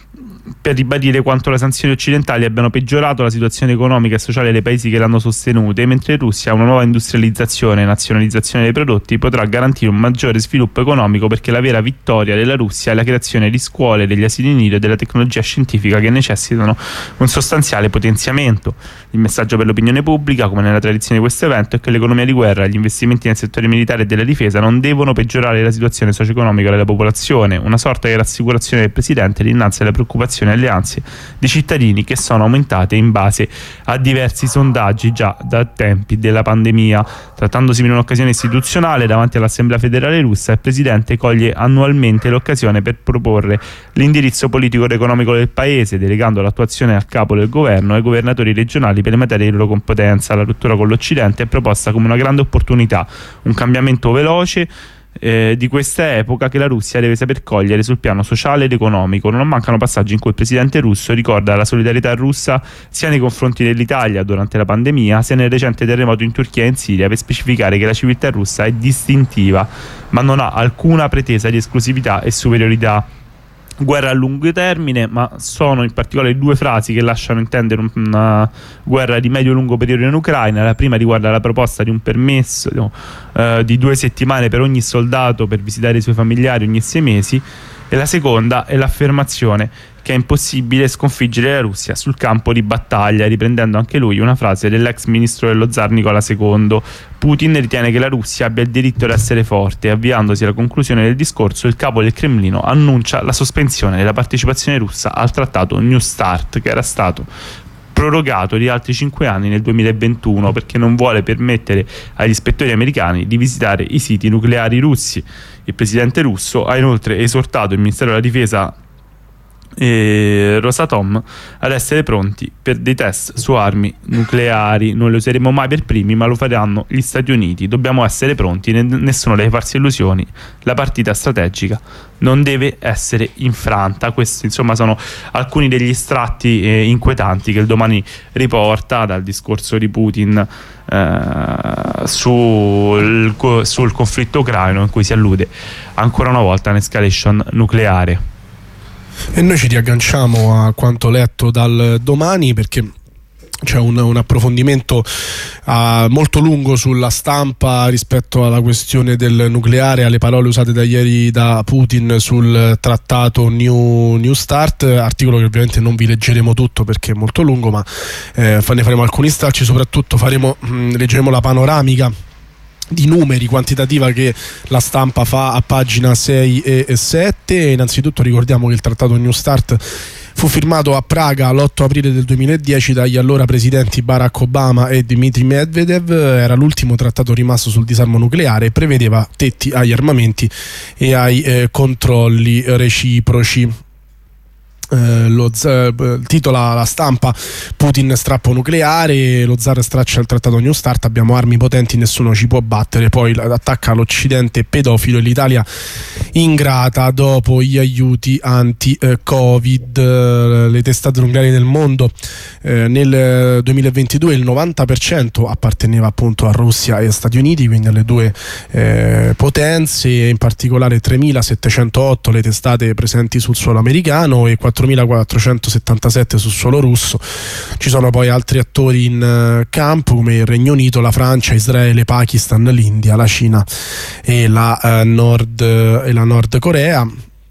per ribadire quanto le sanzioni occidentali abbiano peggiorato la situazione economica e sociale dei paesi che l'hanno sostenute, mentre in Russia una nuova industrializzazione e nazionalizzazione dei prodotti potrà garantire un maggiore sviluppo economico, perché la vera vittoria della Russia è la creazione di scuole, degli asili nido e della tecnologia scientifica, che necessitano un sostanziale potenziamento. Il messaggio per l'opinione pubblica, come nella tradizione di questo evento, è che l'economia di guerra e gli investimenti nel settore militare e della difesa non devono peggiorare la situazione socio-economica della popolazione, una sorta di rassicurazione del presidente dinanzi alle preoccupazioni e alle ansie di cittadini che sono aumentate in base a diversi sondaggi già da tempi della pandemia. Trattandosi di un'occasione istituzionale davanti all'Assemblea federale russa, il presidente coglie annualmente l'occasione per proporre l'indirizzo politico ed economico del paese, delegando l'attuazione al capo del governo ai governatori regionali per le materie di loro competenza. La rottura con l'Occidente è proposta come una grande opportunità, un cambiamento veloce Eh, di questa epoca che la Russia deve saper cogliere sul piano sociale ed economico. Non mancano passaggi in cui il presidente russo ricorda la solidarietà russa sia nei confronti dell'Italia durante la pandemia, sia nel recente terremoto in Turchia e in Siria, per specificare che la civiltà russa è distintiva ma non ha alcuna pretesa di esclusività e superiorità. Guerra a lungo termine, ma sono in particolare due frasi che lasciano intendere una guerra di medio-lungo periodo in Ucraina. La prima riguarda la proposta di un permesso no, eh, di due settimane per ogni soldato per visitare i suoi familiari ogni sei mesi, e la seconda è l'affermazione che è impossibile sconfiggere la Russia sul campo di battaglia, riprendendo anche lui una frase dell'ex ministro dello zar Nicola secondo. Putin ritiene che la Russia abbia il diritto di essere forte, e avviandosi alla conclusione del discorso il capo del Cremlino annuncia la sospensione della partecipazione russa al trattato New START, che era stato prorogato di altri cinque anni nel duemilaventuno, perché non vuole permettere agli ispettori americani di visitare i siti nucleari russi. Il presidente russo ha inoltre esortato il Ministero della Difesa e Rosatom ad essere pronti per dei test su armi nucleari. Non lo useremo mai per primi, ma lo faranno gli Stati Uniti. Dobbiamo essere pronti, nessuno deve farsi illusioni, la partita strategica non deve essere infranta. Questi insomma sono alcuni degli estratti eh, inquietanti che il Domani riporta dal discorso di Putin eh, sul, sul conflitto ucraino, in cui si allude ancora una volta a un'escalation nucleare. E noi ci riagganciamo a quanto letto dal Domani, perché c'è un, un approfondimento uh, molto lungo sulla stampa rispetto alla questione del nucleare, alle parole usate da ieri da Putin sul trattato New, New START, articolo che ovviamente non vi leggeremo tutto perché è molto lungo, ma eh, ne faremo alcuni stralci. Soprattutto faremo, mh, leggeremo la panoramica di numeri quantitativa che la stampa fa a pagina sei e sette. Innanzitutto ricordiamo che il trattato New START fu firmato a Praga l'otto aprile del duemiladieci dagli allora presidenti Barack Obama e Dmitry Medvedev. Era l'ultimo trattato rimasto sul disarmo nucleare e prevedeva tetti agli armamenti e ai eh, controlli reciproci. Eh, lo z- titola la stampa: Putin strappo nucleare, lo zar straccia il trattato New Start, abbiamo armi potenti, nessuno ci può battere. Poi attacca l'Occidente pedofilo e l'Italia ingrata dopo gli aiuti anti-Covid. Eh, le testate nucleari nel mondo, eh, nel duemilaventidue il novanta per cento apparteneva appunto a Russia e Stati Uniti, quindi alle due eh, potenze, in particolare tremilasettecentootto le testate presenti sul suolo americano e quattromilaquattrocentosettantasette sul suolo russo. Ci sono poi altri attori in uh, campo come il Regno Unito, la Francia, Israele, Pakistan, l'India, la Cina e la, uh, Nord, uh, e la Nord Corea.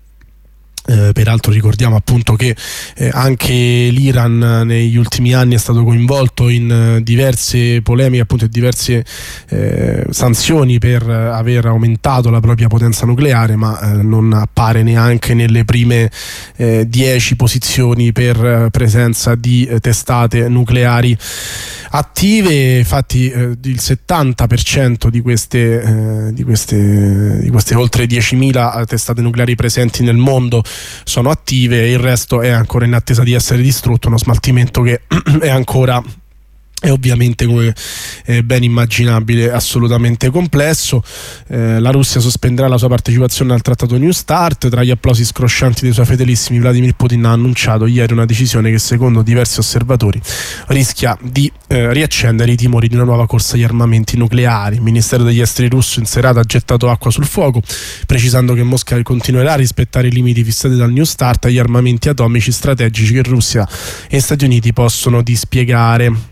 Eh, peraltro ricordiamo appunto che eh, anche l'Iran eh, negli ultimi anni è stato coinvolto in eh, diverse polemiche, appunto, e diverse eh, sanzioni per eh, aver aumentato la propria potenza nucleare, ma eh, non appare neanche nelle prime eh, dieci posizioni per eh, presenza di eh, testate nucleari attive. Infatti eh, il settanta per cento di queste, eh, di queste, di queste oltre diecimila testate nucleari presenti nel mondo sono attive e il resto è ancora in attesa di essere distrutto, uno smaltimento che è ancora, è ovviamente, come è ben immaginabile, assolutamente complesso. Eh, la Russia sospenderà la sua partecipazione al trattato New Start. Tra gli applausi scroscianti dei suoi fedelissimi, Vladimir Putin ha annunciato ieri una decisione che secondo diversi osservatori rischia di eh, riaccendere i timori di una nuova corsa agli armamenti nucleari. Il Ministero degli Esteri russo in serata ha gettato acqua sul fuoco, precisando che Mosca continuerà a rispettare i limiti fissati dal New Start agli armamenti atomici strategici che Russia e Stati Uniti possono dispiegare.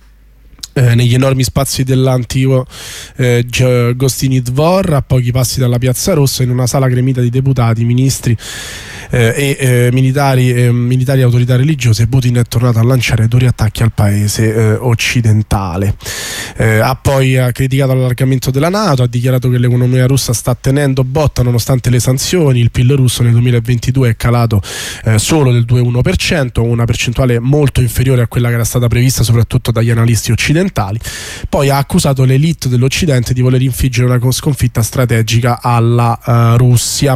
Eh, negli enormi spazi dell'antico eh, Gostiny Dvor, a pochi passi dalla Piazza Rossa, in una sala gremita di deputati, ministri eh, e eh, militari e militari autorità religiose, Putin è tornato a lanciare duri attacchi al paese eh, occidentale. Eh, ha poi ha criticato l'allargamento della NATO, ha dichiarato che l'economia russa sta tenendo botta nonostante le sanzioni. Il P I L russo nel duemilaventidue è calato eh, solo del due virgola uno per cento, una percentuale molto inferiore a quella che era stata prevista soprattutto dagli analisti occidentali. Poi ha accusato l'elite dell'Occidente di voler infliggere una sconfitta strategica alla uh, Russia.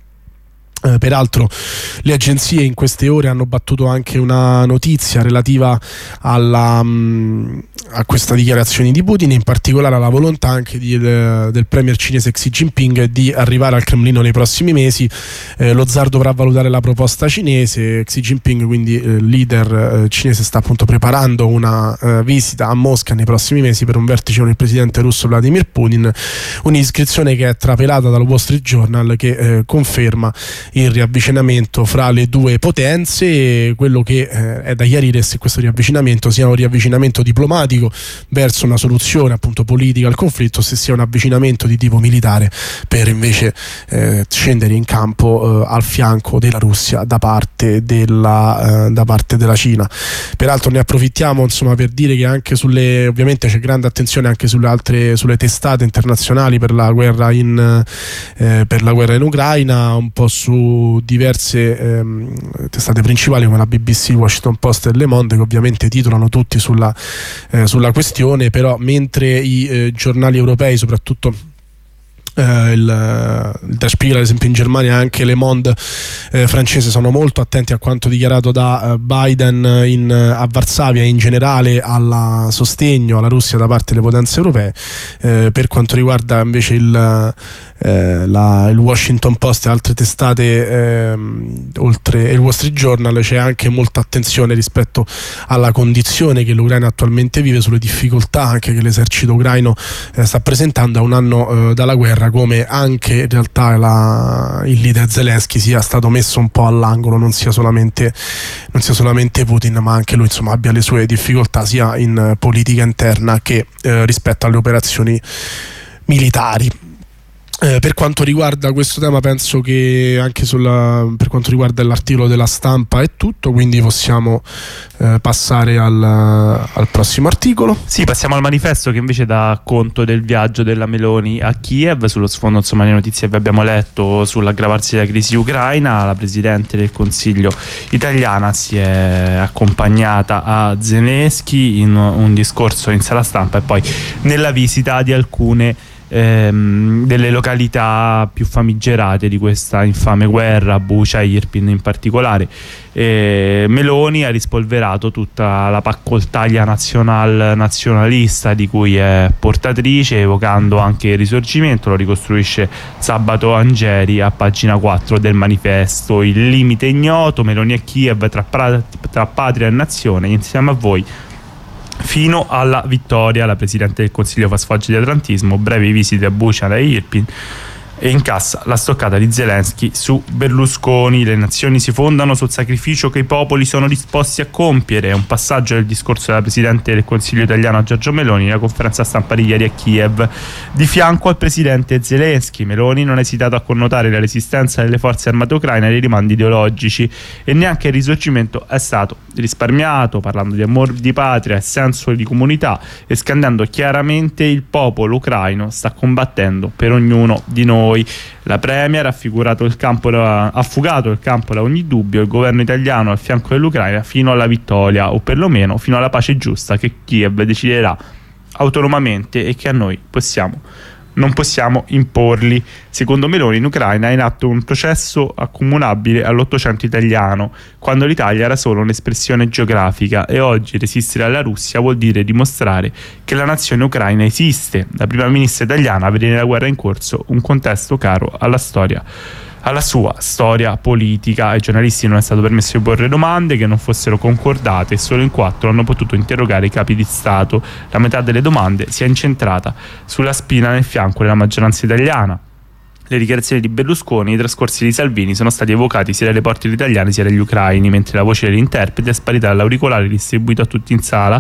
Eh, peraltro le agenzie in queste ore hanno battuto anche una notizia relativa alla, mh, a questa dichiarazione di Putin, in particolare alla volontà anche di, del, del premier cinese Xi Jinping di arrivare al Cremlino nei prossimi mesi. Eh, lo zar dovrà valutare la proposta cinese. Xi Jinping, quindi eh, leader eh, cinese, sta appunto preparando una eh, visita a Mosca nei prossimi mesi per un vertice con il presidente russo Vladimir Putin, un'iscrizione che è trapelata dal Wall Street Journal, che eh, conferma il riavvicinamento fra le due potenze. Quello che eh, è da chiarire è se questo riavvicinamento sia un riavvicinamento diplomatico verso una soluzione appunto politica al conflitto, se sia un avvicinamento di tipo militare per invece eh, scendere in campo eh, al fianco della Russia da parte della, eh, da parte della Cina. Peraltro ne approfittiamo insomma per dire che anche sulle, ovviamente c'è grande attenzione anche sulle altre, sulle testate internazionali per la guerra in eh, per la guerra in Ucraina, un po' su diverse ehm, testate principali come la B B C, Washington Post e Le Monde, che ovviamente titolano tutti sulla, eh, sulla questione. Però mentre i eh, giornali europei, soprattutto Uh, il, il Der Spiegel ad esempio in Germania e anche Le Monde eh, francese, sono molto attenti a quanto dichiarato da uh, Biden in, uh, a Varsavia e in generale al sostegno alla Russia da parte delle potenze europee. Eh, per quanto riguarda invece il, eh, la, il Washington Post e altre testate eh, oltre il Wall Street Journal, c'è anche molta attenzione rispetto alla condizione che l'Ucraina attualmente vive, sulle difficoltà anche che l'esercito ucraino eh, sta presentando a un anno eh, dalla guerra, come anche in realtà la, il leader Zelensky sia stato messo un po' all'angolo, non sia solamente, non sia solamente Putin, ma anche lui insomma abbia le sue difficoltà sia in politica interna che eh, rispetto alle operazioni militari. Eh, per quanto riguarda questo tema penso che anche sulla, per quanto riguarda l'articolo della Stampa è tutto, quindi possiamo eh, passare al, al prossimo articolo. Sì, passiamo al manifesto, che invece dà conto del viaggio della Meloni a Kiev. Sullo sfondo insomma le notizie che abbiamo letto sull'aggravarsi della crisi ucraina. La Presidente del Consiglio italiana si è accompagnata a Zelensky in un discorso in sala stampa e poi nella visita di alcune ehm, delle località più famigerate di questa infame guerra, Bucha e Irpin in particolare. E Meloni ha rispolverato tutta la paccoltaglia nazional, nazionalista di cui è portatrice, evocando anche il Risorgimento. Lo ricostruisce Sabato Angeri a pagina quattro del manifesto. Il limite ignoto, Meloni e Kiev tra, tra patria e nazione, insieme a voi fino alla vittoria. La Presidente del Consiglio fa sfoggi di atlantismo, brevi visite a Bucha e Irpin, e incassa la stoccata di Zelensky su Berlusconi. Le nazioni si fondano sul sacrificio che i popoli sono disposti a compiere. È un passaggio del discorso della Presidente del Consiglio italiano Giorgia Meloni nella conferenza stampa di ieri a Kiev. Di fianco al Presidente Zelensky, Meloni non ha esitato a connotare la resistenza delle forze armate ucraine dei rimandi ideologici, e neanche il Risorgimento è stato risparmiato, parlando di amor di patria e senso di comunità, e scandendo chiaramente il popolo ucraino sta combattendo per ognuno di noi. La Premier ha, figurato il campo da, ha fugato il campo da ogni dubbio, il governo italiano al fianco dell'Ucraina fino alla vittoria, o perlomeno fino alla pace giusta che Kiev deciderà autonomamente e che a noi possiamo non possiamo imporli. Secondo Meloni in Ucraina è in atto un processo accomunabile all'Ottocento italiano, quando l'Italia era solo un'espressione geografica, e oggi resistere alla Russia vuol dire dimostrare che la nazione ucraina esiste. La prima ministra italiana vede nella guerra in corso un contesto caro alla storia alla sua storia politica. Ai giornalisti non è stato permesso di porre domande che non fossero concordate, e solo in quattro hanno potuto interrogare i capi di Stato. La metà delle domande si è incentrata sulla spina nel fianco della maggioranza italiana. Le dichiarazioni di Berlusconi e i trascorsi di Salvini sono stati evocati sia dalle porte degli italiani sia dagli ucraini, mentre la voce degli interpreti è sparita dall'auricolare distribuito a tutti in sala.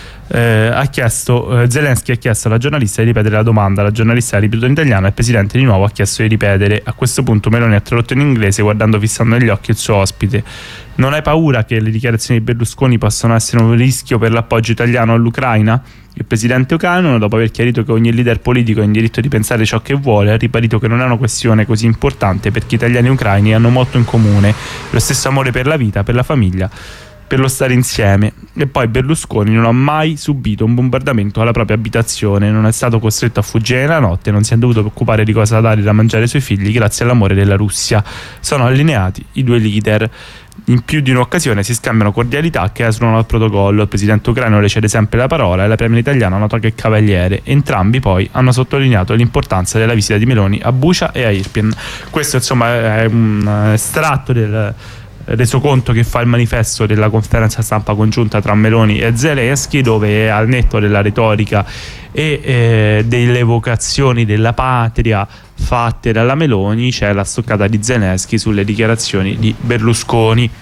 Eh, ha chiesto, eh, Zelensky ha chiesto alla giornalista di ripetere la domanda, la giornalista ha ripetuto in italiano e il presidente di nuovo ha chiesto di ripetere. A questo punto Meloni ha tradotto in inglese, guardando fissando negli occhi il suo ospite. Non hai paura che le dichiarazioni di Berlusconi possano essere un rischio per l'appoggio italiano all'Ucraina? Il presidente ucraino, dopo aver chiarito che ogni leader politico ha il diritto di pensare ciò che vuole, ha ribadito che non è una questione così importante perché italiani e ucraini hanno molto in comune, lo stesso amore per la vita, per la famiglia, per lo stare insieme. E poi Berlusconi non ha mai subito un bombardamento alla propria abitazione, non è stato costretto a fuggire la notte, non si è dovuto preoccupare di cosa dare da mangiare ai suoi figli grazie all'amore della Russia. Sono allineati i due leader. In più di un'occasione si scambiano cordialità che esulano dal protocollo. Il presidente ucraino le cede sempre la parola e la premier italiana nota che è cavaliere. Entrambi poi hanno sottolineato l'importanza della visita di Meloni a Bucha e a Irpin. Questo insomma è un estratto del resoconto che fa il manifesto della conferenza stampa congiunta tra Meloni e Zelensky, dove al netto della retorica e eh, delle evocazioni della patria fatte dalla Meloni c'è la stoccata di Zelensky sulle dichiarazioni di Berlusconi.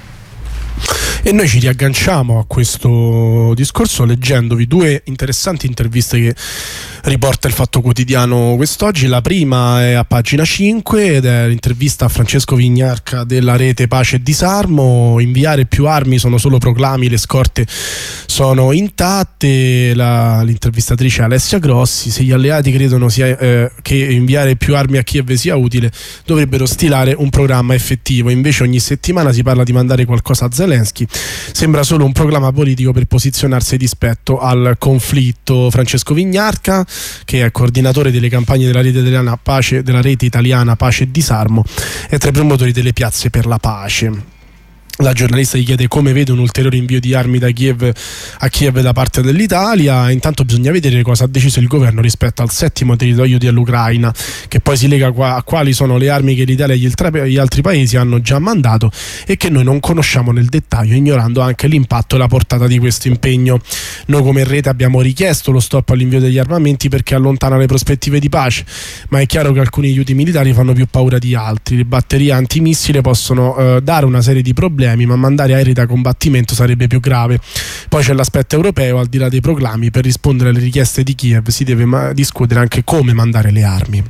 E noi ci riagganciamo a questo discorso leggendovi due interessanti interviste che riporta il Fatto Quotidiano quest'oggi. La prima è a pagina cinque ed è l'intervista a Francesco Vignarca della rete Pace e Disarmo. Inviare più armi sono solo proclami, le scorte sono intatte. La, l'intervistatrice Alessia Grossi: se gli alleati credono sia, eh, che inviare più armi a Kiev sia utile, dovrebbero stilare un programma effettivo. Invece ogni settimana si parla di mandare qualcosa a Zelensky, sembra solo un proclama politico per posizionarsi rispetto al conflitto. Francesco Vignarca, che è coordinatore delle campagne della rete italiana Pace, della rete italiana Pace e Disarmo, è tra i promotori delle piazze per la pace. La giornalista gli chiede come vede un ulteriore invio di armi da Kiev a Kiev da parte dell'Italia. Intanto bisogna vedere cosa ha deciso il governo rispetto al settimo territorio dell'Ucraina, che poi si lega a quali sono le armi che l'Italia e gli altri paesi hanno già mandato e che noi non conosciamo nel dettaglio, ignorando anche l'impatto e la portata di questo impegno. Noi come rete abbiamo richiesto lo stop all'invio degli armamenti perché allontana le prospettive di pace, ma è chiaro che alcuni aiuti militari fanno più paura di altri. Le batterie antimissile possono eh, dare una serie di problemi, ma mandare aerei da combattimento sarebbe più grave. Poi c'è l'aspetto europeo, al di là dei proclami. Per rispondere alle richieste di Kiev si deve ma- discutere anche come mandare le armi.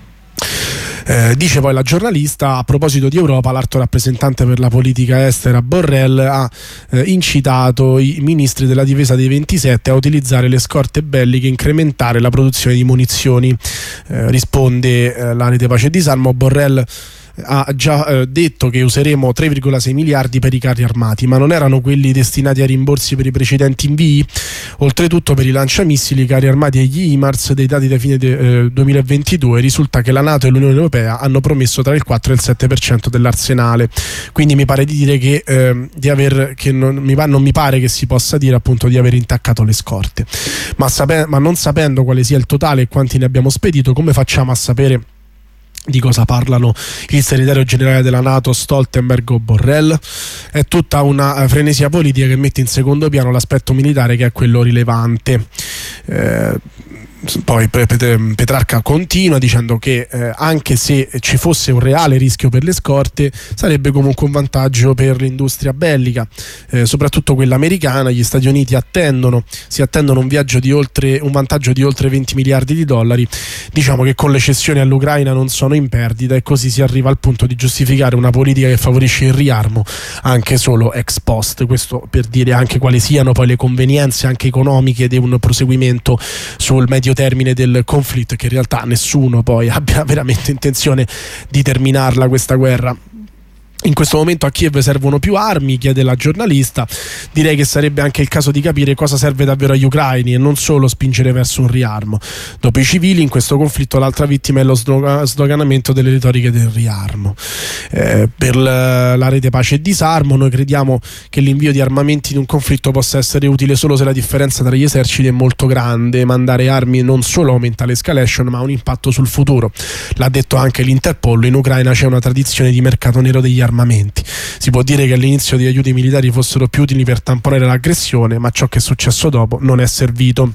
Eh, dice poi la giornalista: a proposito di Europa, l'alto rappresentante per la politica estera Borrell ha eh, incitato i ministri della difesa dei ventisette a utilizzare le scorte belliche e incrementare la produzione di munizioni. Eh, risponde eh, la rete Pace e Disarmo. Borrell ha già eh, detto che useremo tre virgola sei miliardi per i carri armati, ma non erano quelli destinati ai rimborsi per i precedenti invii? Oltretutto, per i lanciamissili, i carri armati e gli HIMARS, dei dati da fine de, eh, duemilaventidue, risulta che la NATO e l'Unione Europea hanno promesso tra il quattro e il sette per cento dell'arsenale. Quindi mi pare di dire che, eh, di aver, che non, mi, non mi pare che si possa dire appunto di aver intaccato le scorte. Ma, sape, ma non sapendo quale sia il totale e quanti ne abbiamo spedito, come facciamo a sapere di cosa parlano il segretario generale della NATO Stoltenberg o Borrell? È tutta una frenesia politica che mette in secondo piano l'aspetto militare, che è quello rilevante. Eh, Poi Petrarca continua dicendo che eh, anche se ci fosse un reale rischio per le scorte, sarebbe comunque un vantaggio per l'industria bellica, eh, soprattutto quella americana. Gli Stati Uniti attendono, si attendono un viaggio di oltre un vantaggio di oltre venti miliardi di dollari. Diciamo che con le cessioni all'Ucraina non sono in perdita, e così si arriva al punto di giustificare una politica che favorisce il riarmo anche solo ex post. Questo per dire anche quali siano poi le convenienze anche economiche di un proseguimento sul medio termine del conflitto, che in realtà nessuno poi abbia veramente intenzione di terminarla questa guerra. In questo momento a Kiev servono più armi, chiede la giornalista. Direi che sarebbe anche il caso di capire cosa serve davvero agli ucraini e non solo spingere verso un riarmo. Dopo i civili, in questo conflitto l'altra vittima è lo sdoganamento delle retoriche del riarmo. Eh, per la rete pace e disarmo, noi crediamo che l'invio di armamenti in un conflitto possa essere utile solo se la differenza tra gli eserciti è molto grande. Mandare armi non solo aumenta l'escalation, ma ha un impatto sul futuro. L'ha detto anche l'Interpol: in Ucraina c'è una tradizione di mercato nero degli armamenti. Si può dire che all'inizio gli aiuti militari fossero più utili per tamponare l'aggressione, ma ciò che è successo dopo non è servito.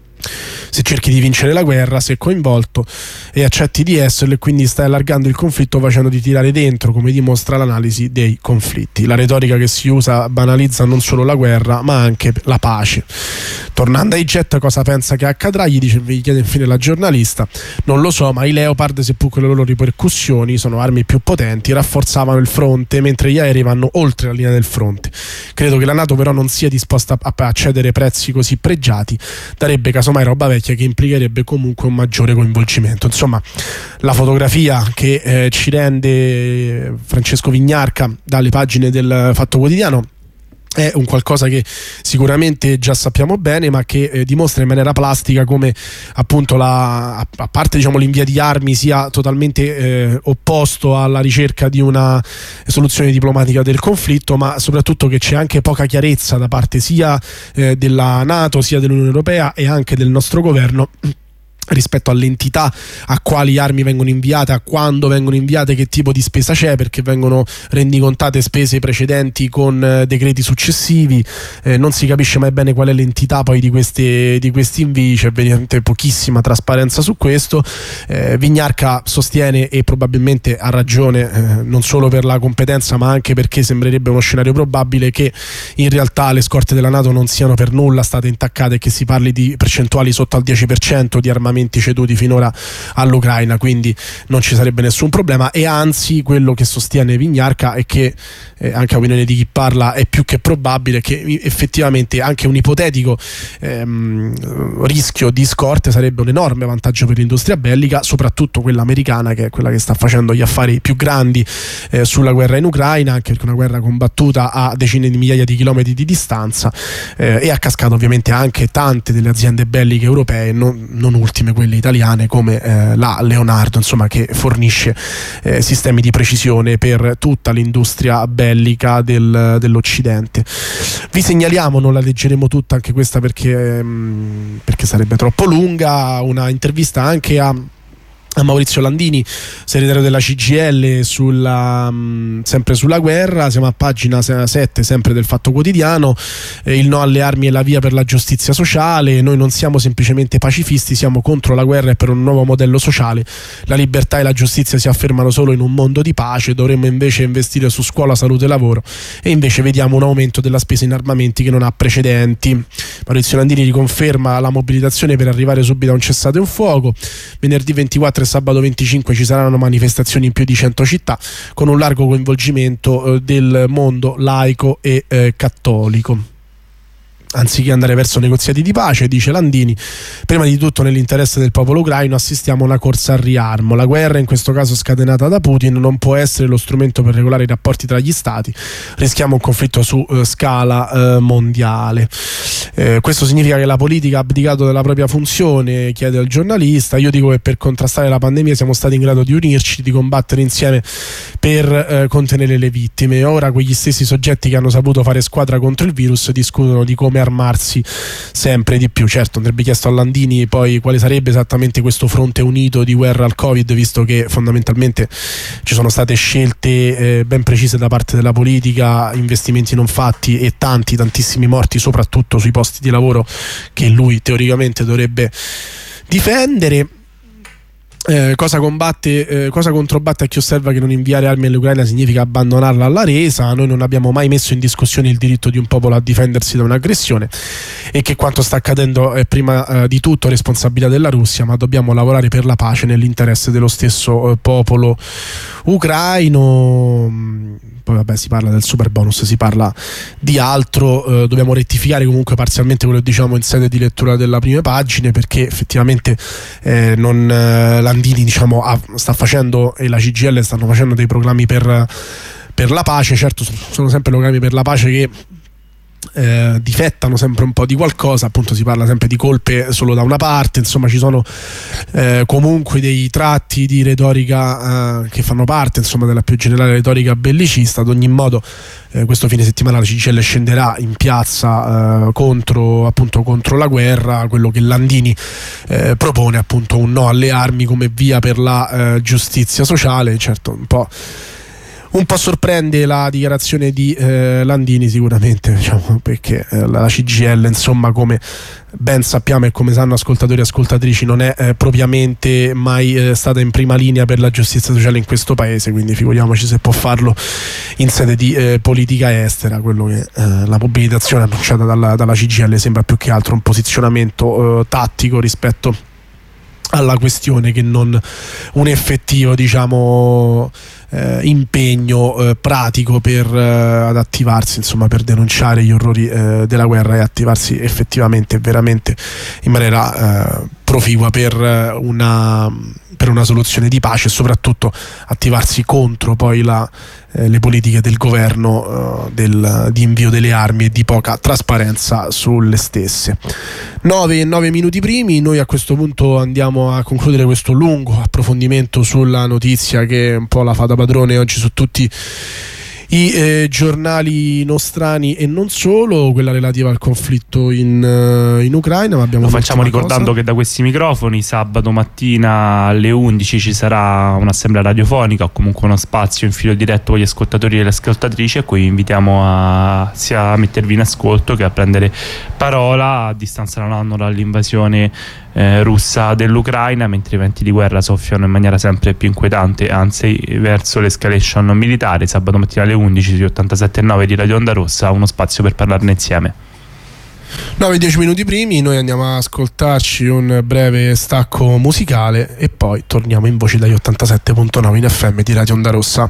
Se cerchi di vincere la guerra, sei coinvolto e accetti di esserlo, e quindi stai allargando il conflitto facendoti tirare dentro, come dimostra l'analisi dei conflitti. La retorica che si usa banalizza non solo la guerra, ma anche la pace. Tornando ai jet, cosa pensa che accadrà? Gli dice, vi chiede infine la giornalista. Non lo so, ma i Leopard, seppur con le loro ripercussioni, sono armi più potenti, rafforzavano il fronte, mentre gli aerei vanno oltre la linea del fronte. Credo che la NATO però non sia disposta a cedere prezzi così pregiati, darebbe casomai roba vecchia che implicherebbe comunque un maggiore coinvolgimento. Insomma, la fotografia che eh, ci rende Francesco Vignarca dalle pagine del Fatto Quotidiano è un qualcosa che sicuramente già sappiamo bene, ma che eh, dimostra in maniera plastica come appunto la, a, a parte diciamo l'invio di armi sia totalmente eh, opposto alla ricerca di una soluzione diplomatica del conflitto, ma soprattutto che c'è anche poca chiarezza da parte sia eh, della NATO sia dell'Unione Europea e anche del nostro governo rispetto all'entità, a quali armi vengono inviate, a quando vengono inviate, che tipo di spesa c'è, perché vengono rendicontate spese precedenti con eh, decreti successivi. Eh, non si capisce mai bene qual è l'entità poi di questi, di questi invii, c'è veramente pochissima trasparenza su questo. eh, Vignarca sostiene, e probabilmente ha ragione, eh, non solo per la competenza ma anche perché sembrerebbe uno scenario probabile, che in realtà le scorte della NATO non siano per nulla state intaccate e che si parli di percentuali sotto al dieci per cento di armamenti ceduti finora all'Ucraina, quindi non ci sarebbe nessun problema. E anzi, quello che sostiene Vignarca è che eh, anche a opinione di chi parla è più che probabile che effettivamente anche un ipotetico ehm, rischio di scorte sarebbe un enorme vantaggio per l'industria bellica, soprattutto quella americana, che è quella che sta facendo gli affari più grandi eh, sulla guerra in Ucraina, anche perché è una guerra combattuta a decine di migliaia di chilometri di distanza eh, e ha cascato ovviamente anche tante delle aziende belliche europee, non, non ultime quelle italiane come eh, la Leonardo, insomma, che fornisce eh, sistemi di precisione per tutta l'industria bellica del, dell'Occidente. Vi segnaliamo, non la leggeremo tutta anche questa perché, ehm, perché sarebbe troppo lunga, una intervista anche a a Maurizio Landini, segretario della C G I L, sulla, mh, sempre sulla guerra. Siamo a pagina sette sempre del Fatto Quotidiano. Eh, il no alle armi è la via per la giustizia sociale. Noi non siamo semplicemente pacifisti, siamo contro la guerra e per un nuovo modello sociale. La libertà e la giustizia si affermano solo in un mondo di pace. Dovremmo invece investire su scuola, salute e lavoro, e invece vediamo un aumento della spesa in armamenti che non ha precedenti. Maurizio Landini riconferma la mobilitazione per arrivare subito a un cessate il fuoco. Venerdì ventiquattro e sabato venticinque ci saranno manifestazioni in più di cento città, con un largo coinvolgimento eh, del mondo laico e eh, cattolico. anziché andare verso negoziati di pace, dice Landini, prima di tutto nell'interesse del popolo ucraino assistiamo a una corsa al riarmo. La guerra, in questo caso scatenata da Putin, non può essere lo strumento per regolare i rapporti tra gli stati, rischiamo un conflitto su uh, scala uh, mondiale. Eh, questo significa che la politica ha abdicato della propria funzione, chiede il giornalista. Io dico che per contrastare la pandemia siamo stati in grado di unirci, di combattere insieme per eh, contenere le vittime. Ora quegli stessi soggetti che hanno saputo fare squadra contro il virus discutono di come armarsi sempre di più. Certo, andrebbe chiesto a Landini poi quale sarebbe esattamente questo fronte unito di guerra al Covid, visto che fondamentalmente ci sono state scelte eh, ben precise da parte della politica, investimenti non fatti e tanti tantissimi morti, soprattutto sui posti di lavoro che lui teoricamente dovrebbe difendere. Eh, cosa combatte, eh, cosa controbatte a chi osserva che non inviare armi all'Ucraina significa abbandonarla alla resa. Noi non abbiamo mai messo in discussione il diritto di un popolo a difendersi da un'aggressione e che quanto sta accadendo è prima eh, di tutto responsabilità della Russia, ma dobbiamo lavorare per la pace nell'interesse dello stesso eh, popolo ucraino. Poi vabbè, si parla del super bonus, si parla di altro, eh, dobbiamo rettificare comunque parzialmente quello che diciamo in sede di lettura della prime pagine, perché effettivamente eh, non, eh, Landini diciamo ha, sta facendo e la C G I L stanno facendo dei proclami per, per la pace. Certo, sono sempre proclami per la pace che Eh, difettano sempre un po' di qualcosa, appunto si parla sempre di colpe solo da una parte, insomma ci sono eh, comunque dei tratti di retorica eh, che fanno parte insomma della più generale retorica bellicista. Ad ogni modo eh, questo fine settimana la C G I L scenderà in piazza eh, contro, appunto, contro la guerra. Quello che Landini eh, propone appunto un no alle armi come via per la eh, giustizia sociale. Certo, un po' Un po' sorprende la dichiarazione di eh, Landini sicuramente, diciamo, perché eh, la C G I L insomma, come ben sappiamo e come sanno ascoltatori e ascoltatrici, non è eh, propriamente mai eh, stata in prima linea per la giustizia sociale in questo paese, quindi figuriamoci se può farlo in sede di eh, politica estera. Quello che eh, la mobilitazione annunciata dalla, dalla C G I L sembra più che altro un posizionamento eh, tattico rispetto alla questione, che non un effettivo diciamo eh, impegno eh, pratico per eh, ad attivarsi insomma per denunciare gli orrori eh, della guerra e attivarsi effettivamente veramente in maniera eh, proficua per una per una soluzione di pace e soprattutto attivarsi contro poi la, eh, le politiche del governo eh, del, di invio delle armi e di poca trasparenza sulle stesse. nove e nove minuti primi, noi a questo punto andiamo a concludere questo lungo approfondimento sulla notizia che un po' la fa da padrone oggi su tutti i eh, giornali nostrani e non solo, quella relativa al conflitto in, uh, in Ucraina. Ma abbiamo lo facciamo ricordando cosa. che da questi microfoni sabato mattina alle undici ci sarà un'assemblea radiofonica o comunque uno spazio in filo diretto con gli ascoltatori e le ascoltatrici, a cui invitiamo a sia a mettervi in ascolto che a prendere parola. A distanza da un anno dall'invasione eh, russa dell'Ucraina, mentre i venti di guerra soffiano in maniera sempre più inquietante, anzi verso l'escalation militare, sabato mattina alle undici su ottantasette e nove di Radio Onda Rossa, uno spazio per parlarne insieme. nove e dieci minuti primi, noi andiamo a ascoltarci un breve stacco musicale e poi torniamo in voce dagli ottantasette virgola nove in F M di Radio Onda Rossa.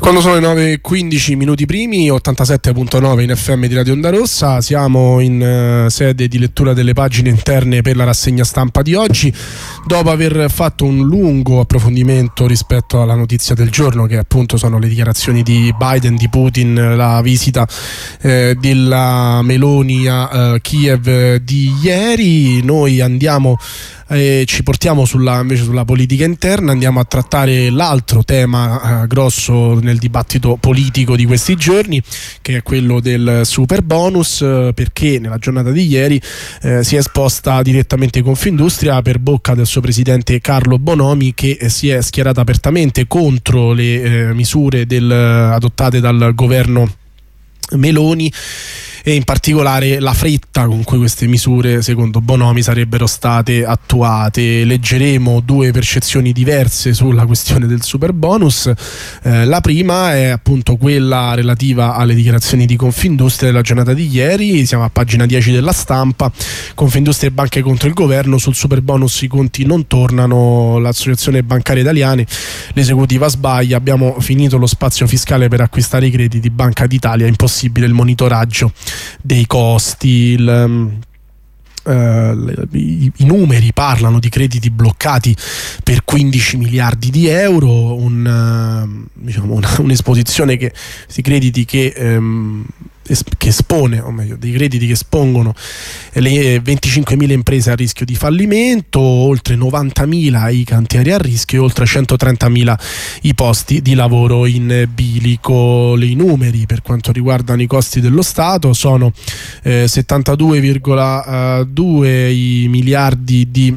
Quando sono le nove e quindici minuti primi, ottantasette virgola nove in F M di Radio Onda Rossa, siamo in uh, sede di lettura delle pagine interne per la rassegna stampa di oggi, dopo aver fatto un lungo approfondimento rispetto alla notizia del giorno, che appunto sono le dichiarazioni di Biden, di Putin, la visita eh, della Meloni a uh, Kiev di ieri. Noi andiamo e ci portiamo sulla, invece sulla politica interna, andiamo a trattare l'altro tema eh, grosso nel dibattito politico di questi giorni, che è quello del super bonus, eh, perché nella giornata di ieri eh, si è esposta direttamente Confindustria per bocca del suo presidente Carlo Bonomi, che eh, si è schierata apertamente contro le eh, misure del, adottate dal governo Meloni, e in particolare la fretta con cui queste misure secondo Bonomi sarebbero state attuate. Leggeremo due percezioni diverse sulla questione del super bonus. Eh, la prima è appunto quella relativa alle dichiarazioni di Confindustria della giornata di ieri. Siamo a pagina dieci della Stampa. Confindustria e banche contro il governo, sul super bonus i conti non tornano, l'associazione bancaria italiana, l'esecutiva sbaglia, abbiamo finito lo spazio fiscale per acquistare i crediti, Banca d'Italia, impossibile il monitoraggio dei costi. Il, uh, i, i numeri parlano di crediti bloccati per quindici miliardi di euro, un, uh, diciamo una, un'esposizione che questi crediti che um, che espone, o meglio, dei crediti che espongono le venticinquemila imprese a rischio di fallimento, oltre novantamila i cantieri a rischio e oltre centotrentamila i posti di lavoro in bilico. I numeri per quanto riguardano i costi dello Stato sono eh, settantadue virgola due i miliardi di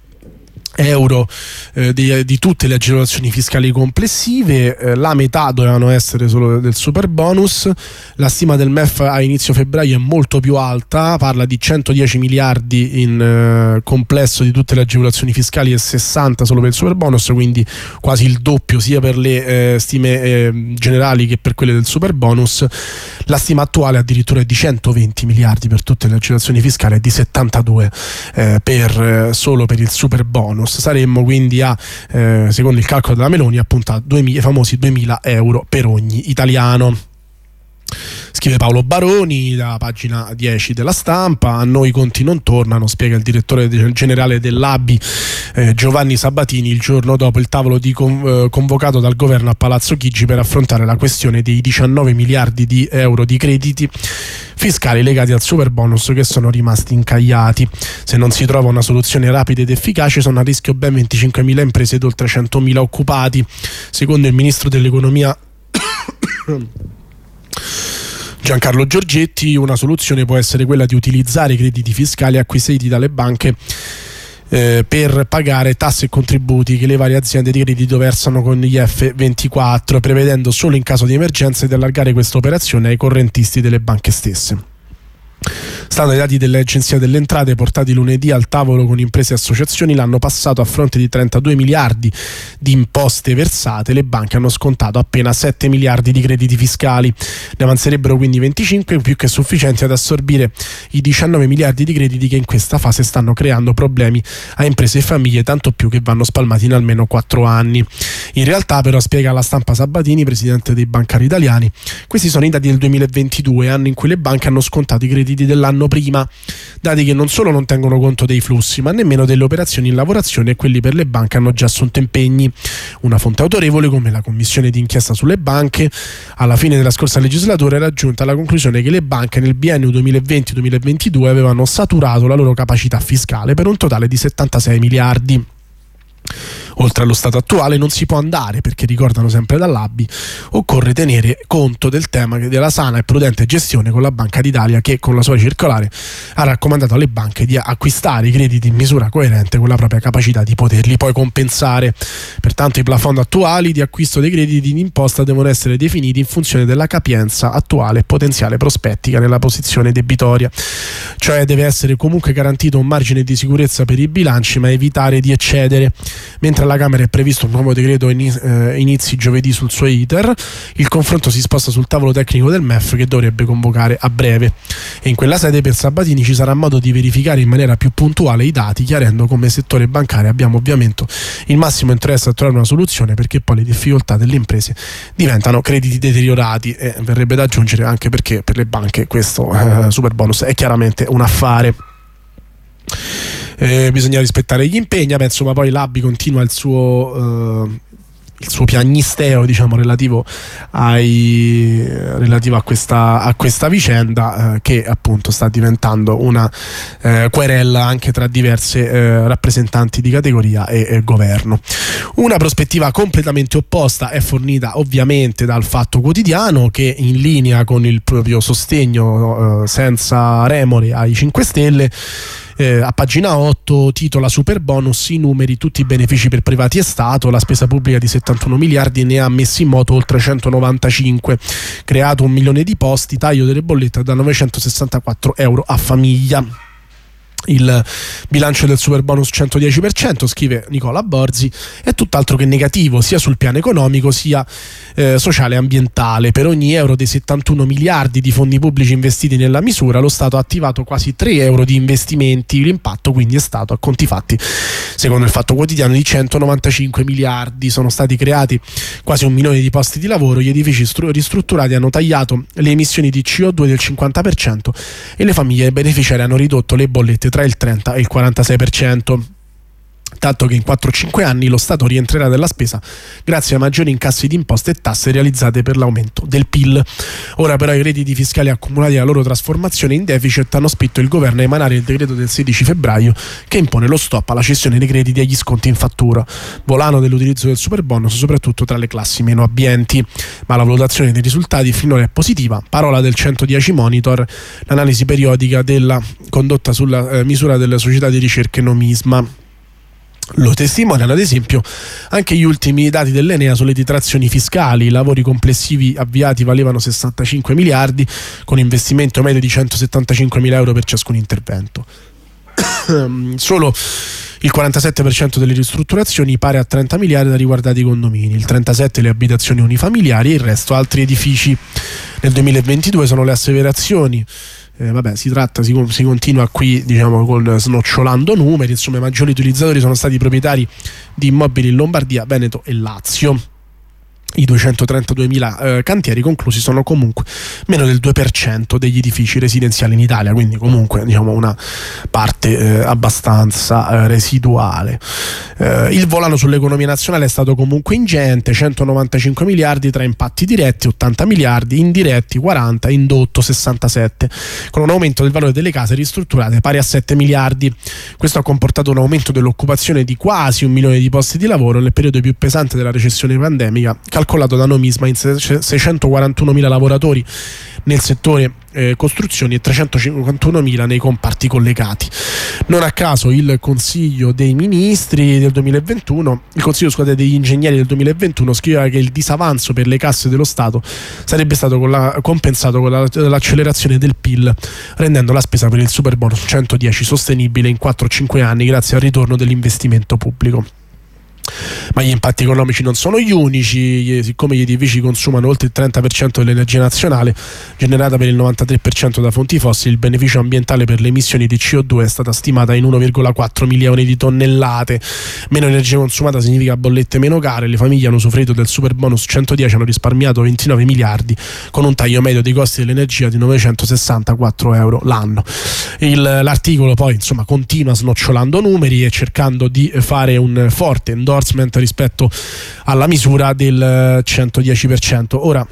euro eh, di, di tutte le agevolazioni fiscali complessive. Eh, la metà dovevano essere solo del super bonus. La stima del M E F a inizio febbraio è molto più alta, parla di centodieci miliardi in eh, complesso di tutte le agevolazioni fiscali e sessanta solo per il super bonus, quindi quasi il doppio sia per le eh, stime eh, generali che per quelle del super bonus. La stima attuale addirittura è di centoventi miliardi per tutte le agevolazioni fiscali e di settantadue eh, per, eh, solo per il super bonus. Saremmo quindi a, eh, secondo il calcolo della Meloni, appunto a duemila, i famosi duemila euro per ogni italiano. Scrive Paolo Baroni da pagina dieci della Stampa: a noi i conti non tornano, spiega il direttore generale dell'A B I eh, Giovanni Sabatini il giorno dopo il tavolo di con, eh, convocato dal governo a Palazzo Chigi per affrontare la questione dei diciannove miliardi di euro di crediti fiscali legati al super bonus che sono rimasti incagliati. Se non si trova una soluzione rapida ed efficace sono a rischio ben venticinquemila imprese ed oltre centomila occupati. Secondo il ministro dell'economia Giancarlo Giorgetti, una soluzione può essere quella di utilizzare i crediti fiscali acquisiti dalle banche eh, per pagare tasse e contributi che le varie aziende di credito versano con gli F ventiquattro, prevedendo solo in caso di emergenza di allargare questa operazione ai correntisti delle banche stesse. Stando ai dati dell'Agenzia delle Entrate portati lunedì al tavolo con imprese e associazioni, l'anno passato a fronte di trentadue miliardi di imposte versate, le banche hanno scontato appena sette miliardi di crediti fiscali. Ne avanzerebbero quindi venticinque, più che sufficienti ad assorbire i diciannove miliardi di crediti che in questa fase stanno creando problemi a imprese e famiglie, tanto più che vanno spalmati in almeno quattro anni. In realtà però, spiega alla Stampa Sabatini, presidente dei bancari italiani, questi sono i dati del duemilaventidue, anno in cui le banche hanno scontato i crediti dell'anno prima, dati che non solo non tengono conto dei flussi ma nemmeno delle operazioni in lavorazione, e quelli per le banche hanno già assunto impegni. Una fonte autorevole come la commissione d'inchiesta sulle banche alla fine della scorsa legislatura era giunta alla conclusione che le banche nel biennio duemilaventi duemilaventidue avevano saturato la loro capacità fiscale per un totale di settantasei miliardi. Oltre allo stato attuale non si può andare, perché ricordano sempre dall'A B I, occorre tenere conto del tema della sana e prudente gestione con la Banca d'Italia, che con la sua circolare ha raccomandato alle banche di acquistare i crediti in misura coerente con la propria capacità di poterli poi compensare. Pertanto i plafond attuali di acquisto dei crediti d'imposta devono essere definiti in funzione della capienza attuale e potenziale prospettica nella posizione debitoria, cioè deve essere comunque garantito un margine di sicurezza per i bilanci ma evitare di eccedere, mentre alla Camera è previsto un nuovo decreto inizi, eh, inizi giovedì sul suo iter. Il confronto si sposta sul tavolo tecnico del M E F, che dovrebbe convocare a breve, e in quella sede per Sabatini ci sarà modo di verificare in maniera più puntuale i dati, chiarendo come settore bancario abbiamo ovviamente il massimo interesse a trovare una soluzione, perché poi le difficoltà delle imprese diventano crediti deteriorati, e verrebbe da aggiungere anche perché per le banche questo eh, super bonus è chiaramente un affare. Eh, bisogna rispettare gli impegni. Beh, insomma, poi l'A B I continua il suo eh, il suo piagnisteo, diciamo, relativo ai relativo a questa a questa vicenda, eh, che appunto sta diventando una eh, querela anche tra diverse eh, rappresentanti di categoria e, e governo. Una prospettiva completamente opposta è fornita ovviamente dal Fatto Quotidiano, che in linea con il proprio sostegno eh, senza remore ai cinque Stelle, Eh, a pagina otto titola Super bonus, i numeri, tutti i benefici per privati e Stato, la spesa pubblica di settantuno miliardi ne ha messi in moto oltre centonovantacinque, creato un milione di posti, taglio delle bollette da novecentosessantaquattro euro a famiglia. Il bilancio del super bonus centodieci per cento, scrive Nicola Borzi, è tutt'altro che negativo, sia sul piano economico sia eh, sociale e ambientale. Per ogni euro dei settantuno miliardi di fondi pubblici investiti nella misura, lo Stato ha attivato quasi tre euro di investimenti. L'impatto quindi è stato, a conti fatti, secondo il Fatto Quotidiano, di centonovantacinque miliardi. Sono stati creati quasi un milione di posti di lavoro, gli edifici stru- ristrutturati hanno tagliato le emissioni di C O due del cinquanta per cento e le famiglie beneficiarie hanno ridotto le bollette tra il trenta e il quarantasei per cento. Tanto che in quattro cinque anni lo Stato rientrerà della spesa grazie a maggiori incassi di imposte e tasse realizzate per l'aumento del P I L. Ora però i redditi fiscali accumulati alla loro trasformazione in deficit hanno spinto il governo a emanare il decreto del sedici febbraio che impone lo stop alla cessione dei crediti e agli sconti in fattura, volano dell'utilizzo del super bonus soprattutto tra le classi meno abbienti. Ma la valutazione dei risultati finora è positiva. Parola del centodieci Monitor, l'analisi periodica della condotta sulla eh, misura delle società di ricerca Nomisma. Lo testimoniano ad esempio anche gli ultimi dati dell'Enea sulle detrazioni fiscali. I lavori complessivi avviati valevano sessantacinque miliardi, con investimento medio di centosettantacinquemila euro per ciascun intervento. Solo il quarantasette per cento delle ristrutturazioni, pari a trenta miliardi, ha riguardato i condomini, il trentasette per cento le abitazioni unifamiliari e il resto altri edifici. Nel duemilaventidue sono le asseverazioni. Eh, vabbè, si tratta, si, si continua qui, diciamo, con snocciolando numeri. Insomma, i maggiori utilizzatori sono stati i proprietari di immobili in Lombardia, Veneto e Lazio. I duecentotrentaduemila eh, cantieri conclusi sono comunque meno del due per cento degli edifici residenziali in Italia, quindi comunque, diciamo, una parte eh, abbastanza eh, residuale. Eh, il volano sull'economia nazionale è stato comunque ingente, centonovantacinque miliardi tra impatti diretti, ottanta miliardi, indiretti quaranta, indotto sessantasette, con un aumento del valore delle case ristrutturate pari a sette miliardi. Questo ha comportato un aumento dell'occupazione di quasi un milione di posti di lavoro nel periodo più pesante della recessione pandemica, calcolato da Nomisma in seicentoquarantunomila lavoratori nel settore eh, costruzioni e trecentocinquantunomila nei comparti collegati. Non a caso il Consiglio dei Ministri del duemilaventuno, il Consiglio scusate, degli Ingegneri del duemilaventuno scriveva che il disavanzo per le casse dello Stato sarebbe stato con la, compensato con la, l'accelerazione del P I L, rendendo la spesa per il super bonus centodieci sostenibile in quattro cinque anni grazie al ritorno dell'investimento pubblico. Ma gli impatti economici non sono gli unici. Siccome gli edifici consumano oltre il trenta per cento dell'energia nazionale, generata per il novantatré per cento da fonti fossili, il beneficio ambientale per le emissioni di C O due è stata stimata in uno virgola quattro milioni di tonnellate. Meno energia consumata significa bollette meno care. Le famiglie hanno usufruito del super bonus centodieci, hanno risparmiato ventinove miliardi, con un taglio medio dei costi dell'energia di novecentosessantaquattro euro l'anno. Il, l'articolo poi, insomma, continua snocciolando numeri e cercando di fare un forte endorsement rispetto alla misura del centodieci per cento. Ora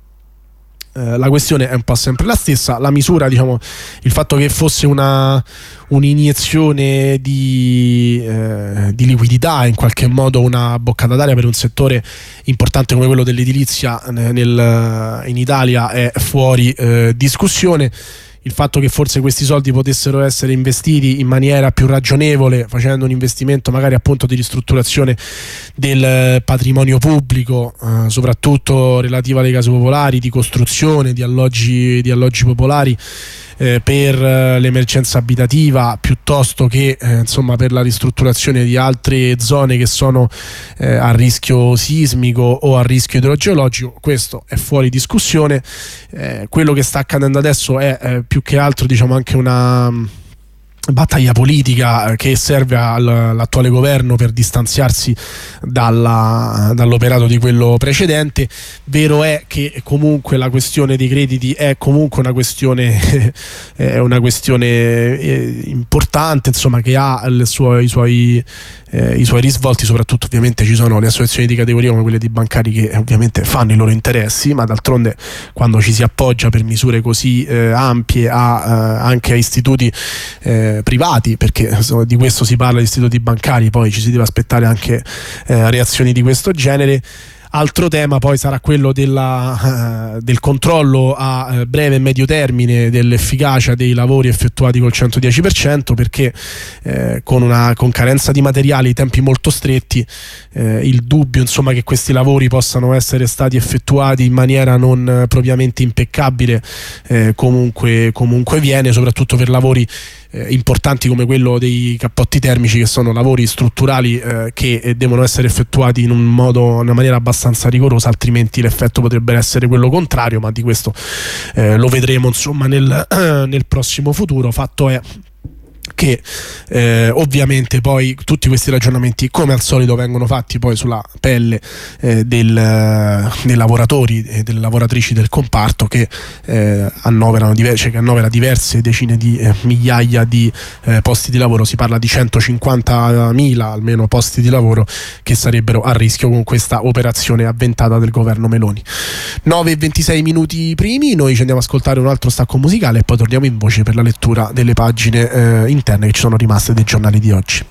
eh, la questione è un po' sempre la stessa. La misura, diciamo, il fatto che fosse una un'iniezione di, eh, di liquidità, in qualche modo una boccata d'aria per un settore importante come quello dell'edilizia nel, in Italia, è fuori eh, discussione. Il fatto che forse questi soldi potessero essere investiti in maniera più ragionevole, facendo un investimento magari appunto di ristrutturazione del patrimonio pubblico, eh, soprattutto relativo alle case popolari, di costruzione di alloggi, di alloggi popolari, eh, per eh, l'emergenza abitativa piuttosto che eh, insomma per la ristrutturazione di altre zone che sono eh, a rischio sismico o a rischio idrogeologico, questo è fuori discussione. Eh, quello che sta accadendo adesso è eh, più che altro diciamo anche una battaglia politica che serve all'attuale governo per distanziarsi dalla, dall'operato di quello precedente. Vero è che comunque la questione dei crediti è comunque una questione è una questione importante, insomma, che ha il suo, i suoi eh, i suoi risvolti. Soprattutto ovviamente ci sono le associazioni di categoria come quelle di bancari che ovviamente fanno i loro interessi, ma d'altronde quando ci si appoggia per misure così eh, ampie a, eh, anche a istituti eh, privati, perché insomma, di questo si parla di istituti bancari, poi ci si deve aspettare anche eh, reazioni di questo genere. Altro tema poi sarà quello della, uh, del controllo a uh, breve e medio termine dell'efficacia dei lavori effettuati col centodieci per cento, perché eh, con una con carenza di materiali, tempi molto stretti, eh, il dubbio insomma che questi lavori possano essere stati effettuati in maniera non eh, propriamente impeccabile eh, comunque, comunque viene, soprattutto per lavori Eh, importanti come quello dei cappotti termici, che sono lavori strutturali eh, che eh, devono essere effettuati in un modo, in una maniera abbastanza rigorosa, altrimenti l'effetto potrebbe essere quello contrario, ma di questo eh, lo vedremo insomma nel, nel prossimo futuro. Fatto è che eh, ovviamente poi tutti questi ragionamenti come al solito vengono fatti poi sulla pelle eh, del, dei lavoratori e delle lavoratrici del comparto, che eh, annoverano diverse, che annovera diverse decine di eh, migliaia di eh, posti di lavoro. Si parla di centocinquantamila almeno posti di lavoro che sarebbero a rischio con questa operazione avventata del governo Meloni. Nove e ventisei minuti primi, noi ci andiamo a ascoltare un altro stacco musicale e poi torniamo in voce per la lettura delle pagine eh, interne che ci sono rimaste dei giornali di oggi.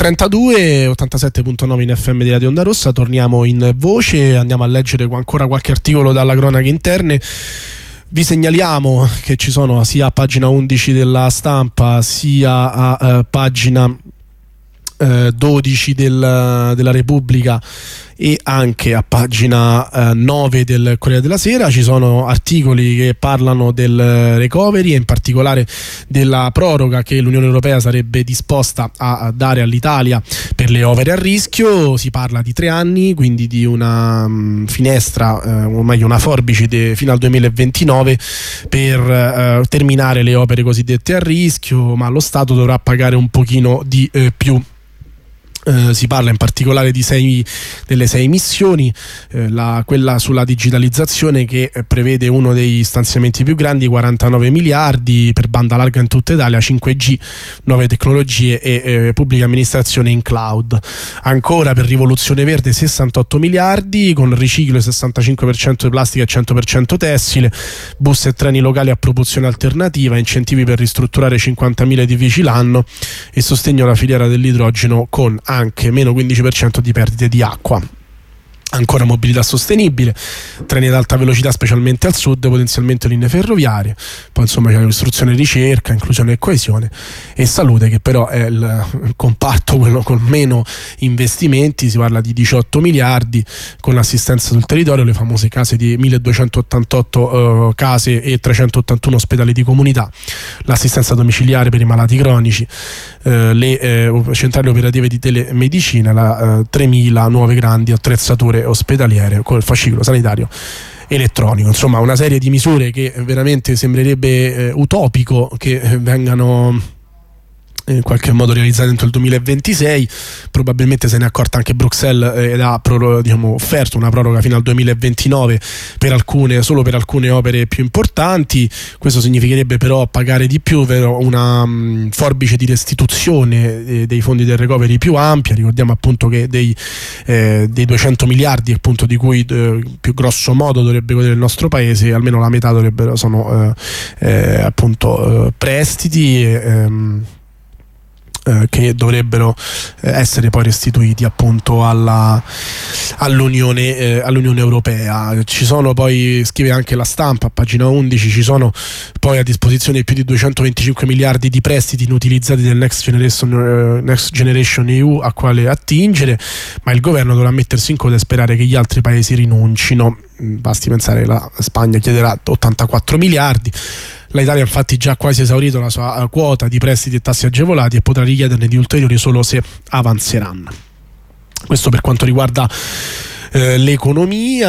trentadue, ottantasette virgola nove in F M di Radio Onda Rossa. Torniamo in voce, andiamo a leggere ancora qualche articolo dalla cronache interne. Vi segnaliamo che ci sono sia a pagina undici della Stampa sia a uh, pagina uh, dodici del, della Repubblica e anche a pagina eh, nove del Corriere della Sera. Ci sono articoli che parlano del recovery e in particolare della proroga che l'Unione Europea sarebbe disposta a, a dare all'Italia per le opere a rischio. Si parla di tre anni, quindi di una um, finestra, eh, o meglio una forbice de, fino al duemilaventinove per eh, terminare le opere cosiddette a rischio, ma lo Stato dovrà pagare un pochino di eh, più. Uh, si parla in particolare di sei, delle sei missioni, uh, la, quella sulla digitalizzazione che uh, prevede uno dei stanziamenti più grandi, quarantanove miliardi per banda larga in tutta Italia, cinque G, nuove tecnologie e uh, pubblica amministrazione in cloud. Ancora per rivoluzione verde sessantotto miliardi con riciclo sessantacinque per cento di plastica e cento per cento tessile, bus e treni locali a propulsione alternativa, incentivi per ristrutturare cinquantamila edifici l'anno e sostegno alla filiera dell'idrogeno con anche meno quindici per cento di perdite di acqua. Ancora mobilità sostenibile, treni ad alta velocità specialmente al sud, potenzialmente linee ferroviarie, poi insomma c'è istruzione e ricerca, inclusione e coesione e salute, che però è il, il comparto quello con meno investimenti. Si parla di diciotto miliardi con l'assistenza sul territorio, le famose case di milleduecentottantotto uh, case e trecentottantuno ospedali di comunità, l'assistenza domiciliare per i malati cronici, uh, le uh, centrali operative di telemedicina, la uh, tremila nuove grandi attrezzature ospedaliere con il fascicolo sanitario elettronico. Insomma, una serie di misure che veramente sembrerebbe eh, utopico che eh, vengano in qualche modo realizzate entro il duemilaventisei. Probabilmente se ne è accorta anche Bruxelles ed ha pro, diciamo, offerto una proroga fino al duemilaventinove per alcune, solo per alcune opere più importanti. Questo significherebbe però pagare di più, ovvero una um, forbice di restituzione eh, dei fondi del recovery più ampia. Ricordiamo appunto che dei, eh, dei duecento miliardi appunto di cui eh, più grosso modo dovrebbe godere il nostro paese, almeno la metà dovrebbero sono eh, eh, appunto eh, prestiti e, ehm, Eh, che dovrebbero eh, essere poi restituiti appunto alla, all'Unione, eh, all'Unione Europea. Ci sono poi, scrive anche la Stampa a pagina undici, ci sono poi a disposizione più di duecentoventicinque miliardi di prestiti inutilizzati del Next Generation, eh, Next Generation E U a quale attingere, ma il governo dovrà mettersi in coda e sperare che gli altri paesi rinuncino. Basti pensare che la Spagna chiederà ottantaquattro miliardi. L'Italia infatti già quasi esaurito la sua quota di prestiti e tassi agevolati e potrà richiederne di ulteriori solo se avanzeranno. Questo per quanto riguarda eh, l'economia.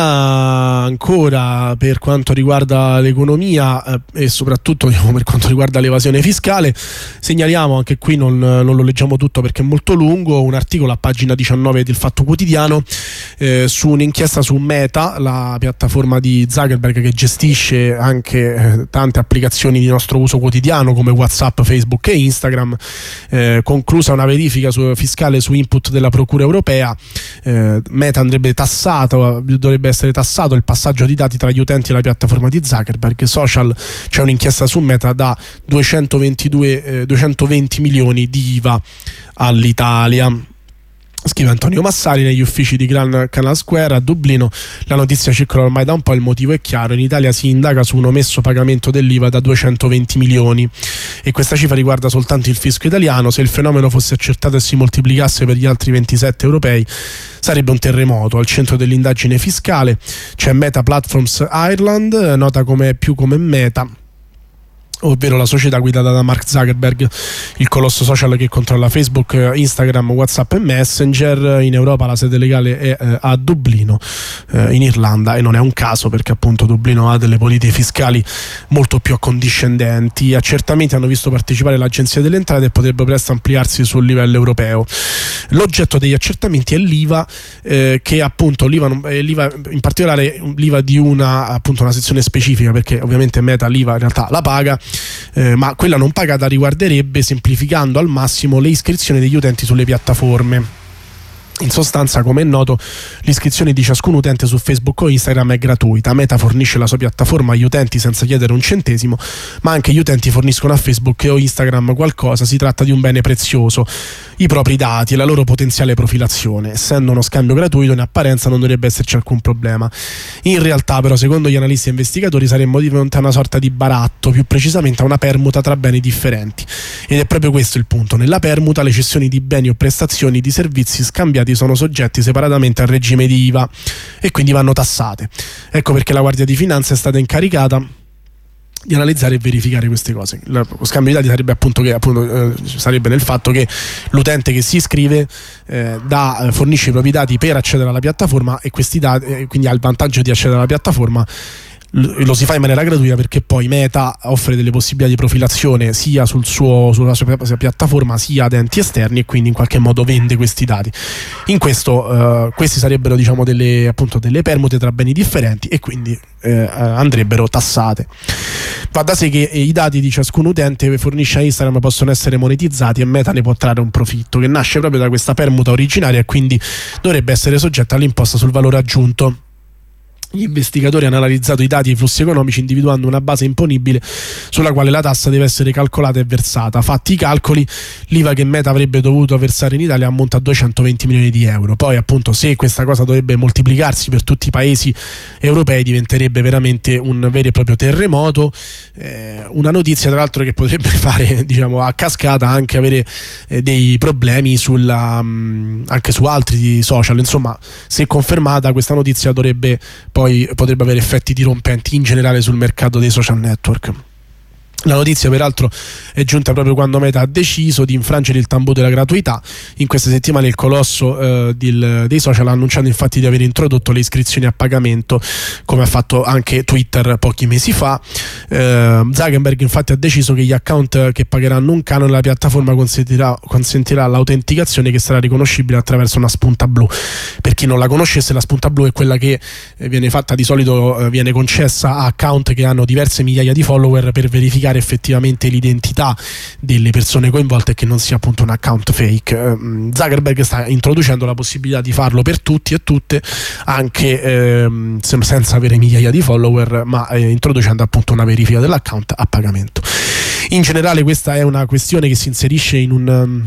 Ancora per quanto riguarda l'economia eh, e soprattutto diciamo, per quanto riguarda l'evasione fiscale, segnaliamo, anche qui non, non lo leggiamo tutto perché è molto lungo, un articolo a pagina diciannove del Fatto Quotidiano eh, su un'inchiesta su Meta, la piattaforma di Zuckerberg che gestisce anche eh, tante applicazioni di nostro uso quotidiano come WhatsApp, Facebook e Instagram. Eh, conclusa una verifica su, fiscale su input della Procura Europea, eh, Meta andrebbe tassato, dovrebbe essere tassato il passaggio di dati tra gli utenti e la piattaforma di Zuckerberg. Social, c'è un'inchiesta su Meta da duecentoventidue, eh, duecentoventi milioni di I V A all'Italia. Scrive Antonio Massari negli uffici di Grand Canal Square a Dublino. La notizia circola ormai da un po', il motivo è chiaro: in Italia si indaga su un omesso pagamento dell'I V A da duecentoventi milioni e questa cifra riguarda soltanto il fisco italiano. Se il fenomeno fosse accertato e si moltiplicasse per gli altri ventisette europei sarebbe un terremoto. Al centro dell'indagine fiscale c'è Meta Platforms Ireland, nota come più come Meta, ovvero la società guidata da Mark Zuckerberg, il colosso social che controlla Facebook, Instagram, WhatsApp e Messenger. In Europa la sede legale è eh, a Dublino, eh, in Irlanda, e non è un caso perché appunto Dublino ha delle politiche fiscali molto più accondiscendenti. Gli accertamenti hanno visto partecipare l'Agenzia delle Entrate e potrebbero presto ampliarsi sul livello europeo. L'oggetto degli accertamenti è l'I V A, eh, che appunto l'I V A, eh, l'I V A, in particolare l'I V A di una, appunto, una sezione specifica, perché ovviamente Meta l'I V A in realtà la paga, Eh, ma quella non pagata riguarderebbe, semplificando al massimo, le iscrizioni degli utenti sulle piattaforme. In sostanza, come è noto, l'iscrizione di ciascun utente su Facebook o Instagram è gratuita. Meta fornisce la sua piattaforma agli utenti senza chiedere un centesimo, ma anche gli utenti forniscono a Facebook o Instagram qualcosa. Si tratta di un bene prezioso, i propri dati e la loro potenziale profilazione. Essendo uno scambio gratuito, in apparenza non dovrebbe esserci alcun problema. In realtà, però, secondo gli analisti e investigatori, saremmo di fronte a una sorta di baratto, più precisamente a una permuta tra beni differenti. Ed è proprio questo il punto. Nella permuta, le cessioni di beni o prestazioni di servizi scambiati sono soggetti separatamente al regime di I V A e quindi vanno tassate. Ecco perché la Guardia di Finanza è stata incaricata di analizzare e verificare queste cose. Lo scambio di dati sarebbe appunto che appunto, eh, sarebbe nel fatto che l'utente che si iscrive eh, da, eh, fornisce i propri dati per accedere alla piattaforma e questi dati eh, quindi ha il vantaggio di accedere alla piattaforma. Lo si fa in maniera gratuita perché poi Meta offre delle possibilità di profilazione sia sul suo, sulla sua piattaforma sia ad enti esterni e quindi in qualche modo vende questi dati. In questo uh, questi sarebbero diciamo delle, appunto, delle permute tra beni differenti e quindi eh, andrebbero tassate. Va da sé che i dati di ciascun utente che fornisce a Instagram possono essere monetizzati e Meta ne può trarre un profitto che nasce proprio da questa permuta originaria e quindi dovrebbe essere soggetta all'imposta sul valore aggiunto. Gli investigatori hanno analizzato i dati e i flussi economici individuando una base imponibile sulla quale la tassa deve essere calcolata e versata. Fatti i calcoli, l'I V A che Meta avrebbe dovuto versare in Italia ammonta a duecentoventi milioni di euro. Poi appunto se questa cosa dovrebbe moltiplicarsi per tutti i paesi europei diventerebbe veramente un vero e proprio terremoto, eh, una notizia tra l'altro che potrebbe fare diciamo a cascata anche avere eh, dei problemi sulla, mh, anche su altri social. Insomma, se confermata questa notizia dovrebbe poi poi potrebbe avere effetti dirompenti in generale sul mercato dei social network. La notizia peraltro è giunta proprio quando Meta ha deciso di infrangere il tamburo della gratuità. In queste settimane il colosso eh, del, dei social ha annunciato infatti di aver introdotto le iscrizioni a pagamento, come ha fatto anche Twitter pochi mesi fa. eh, Zuckerberg infatti ha deciso che gli account che pagheranno un canone la piattaforma consentirà, consentirà l'autenticazione che sarà riconoscibile attraverso una spunta blu. Per chi non la conoscesse, la spunta blu è quella che eh, viene fatta di solito, eh, viene concessa a account che hanno diverse migliaia di follower per verificare effettivamente l'identità delle persone coinvolte e che non sia appunto un account fake. Zuckerberg sta introducendo la possibilità di farlo per tutti e tutte, anche ehm, senza avere migliaia di follower, ma eh, introducendo appunto una verifica dell'account a pagamento. In generale questa è una questione che si inserisce in un um,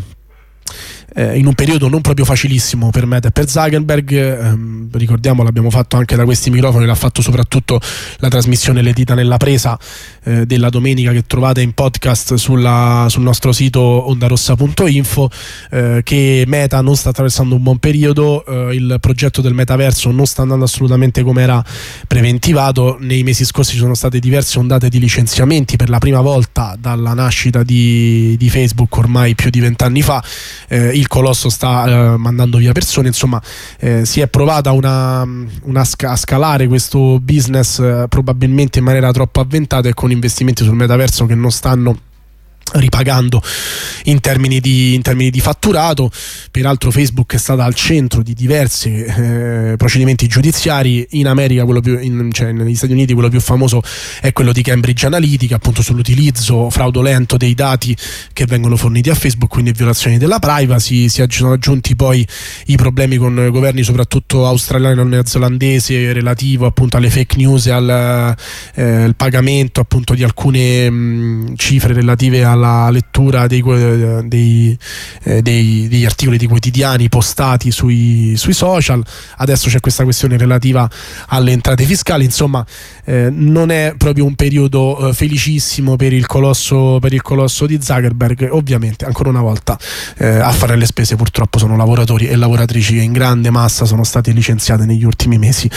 in un periodo non proprio facilissimo per Meta e per Zuckerberg. ehm, ricordiamo, l'abbiamo fatto anche da questi microfoni, l'ha fatto soprattutto la trasmissione Le dita nella presa eh, della domenica, che trovate in podcast sulla, sul nostro sito ondarossa punto info, eh, che Meta non sta attraversando un buon periodo, eh, il progetto del metaverso non sta andando assolutamente come era preventivato. Nei mesi scorsi ci sono state diverse ondate di licenziamenti per la prima volta dalla nascita di, di Facebook ormai più di vent'anni fa. eh, il colosso sta eh, mandando via persone, insomma eh, si è provata una, una sca- a scalare questo business eh, probabilmente in maniera troppo avventata e con investimenti sul metaverso che non stanno ripagando in termini di, in termini di fatturato. Peraltro Facebook è stata al centro di diversi eh, procedimenti giudiziari. In America, quello più, in, cioè negli Stati Uniti, quello più famoso è quello di Cambridge Analytica, appunto sull'utilizzo fraudolento dei dati che vengono forniti a Facebook, quindi violazioni della privacy. Si sono aggiunti poi i problemi con governi soprattutto australiano e neozelandese relativo appunto alle fake news e al eh, pagamento appunto di alcune mh, cifre relative a la lettura dei, dei, eh, dei, degli articoli di quotidiani postati sui, sui social. Adesso c'è questa questione relativa alle entrate fiscali. Insomma eh, non è proprio un periodo eh, felicissimo per il colosso per il colosso di Zuckerberg. Ovviamente ancora una volta eh, a fare le spese purtroppo sono lavoratori e lavoratrici che in grande massa sono stati licenziati negli ultimi mesi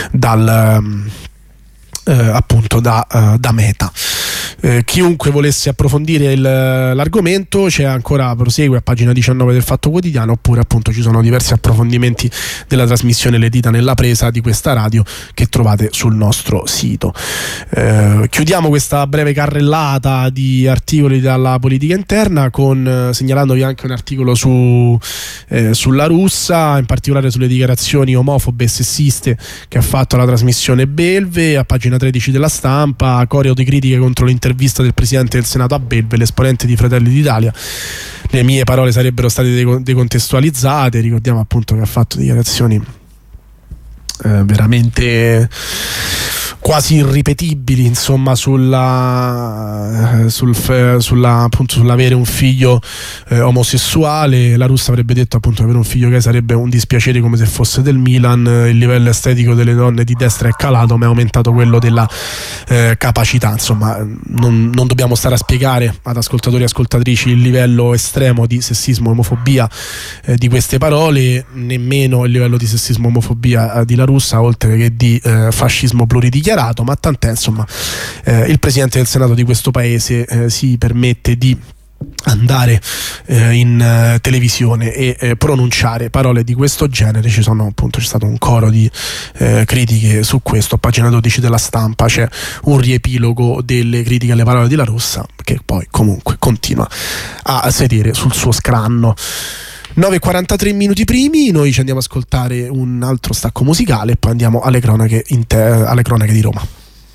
dal um, eh, appunto da, uh, da Meta. Eh, chiunque volesse approfondire il, l'argomento c'è ancora, prosegue a pagina diciannove del Fatto Quotidiano, oppure appunto ci sono diversi approfondimenti della trasmissione Le dita nella presa di questa radio che trovate sul nostro sito. Eh, chiudiamo questa breve carrellata di articoli dalla politica interna con eh, segnalandovi anche un articolo su, eh, sulla Russa, in particolare sulle dichiarazioni omofobe e sessiste che ha fatto la trasmissione Belve. A pagina tredici della Stampa, coreo di critiche contro l'intervento un'intervista del presidente del Senato a Belve, l'esponente di Fratelli d'Italia. Le mie parole sarebbero state decontestualizzate. Ricordiamo appunto che ha fatto dichiarazioni eh, veramente quasi irripetibili, insomma, sulla, sul, sulla, appunto, sull'avere un figlio eh, omosessuale. La Russa avrebbe detto appunto che avere un figlio gay sarebbe un dispiacere, come se fosse del Milan. Il livello estetico delle donne di destra è calato, ma è aumentato quello della eh, capacità. Insomma, non, non dobbiamo stare a spiegare ad ascoltatori e ascoltatrici il livello estremo di sessismo e omofobia eh, di queste parole, nemmeno il livello di sessismo e omofobia eh, di La Russa, oltre che di eh, fascismo pluridichiarato. Ma tant'è, insomma, eh, il presidente del Senato di questo paese eh, si permette di andare eh, in uh, televisione e eh, pronunciare parole di questo genere. Ci sono appunto c'è stato un coro di eh, critiche su questo. A pagina dodici della Stampa c'è un riepilogo delle critiche alle parole di La Russa, che poi comunque continua a sedere sul suo scranno. nove e quarantatré minuti primi, noi ci andiamo ad ascoltare un altro stacco musicale e poi andiamo alle cronache, te- alle cronache di Roma.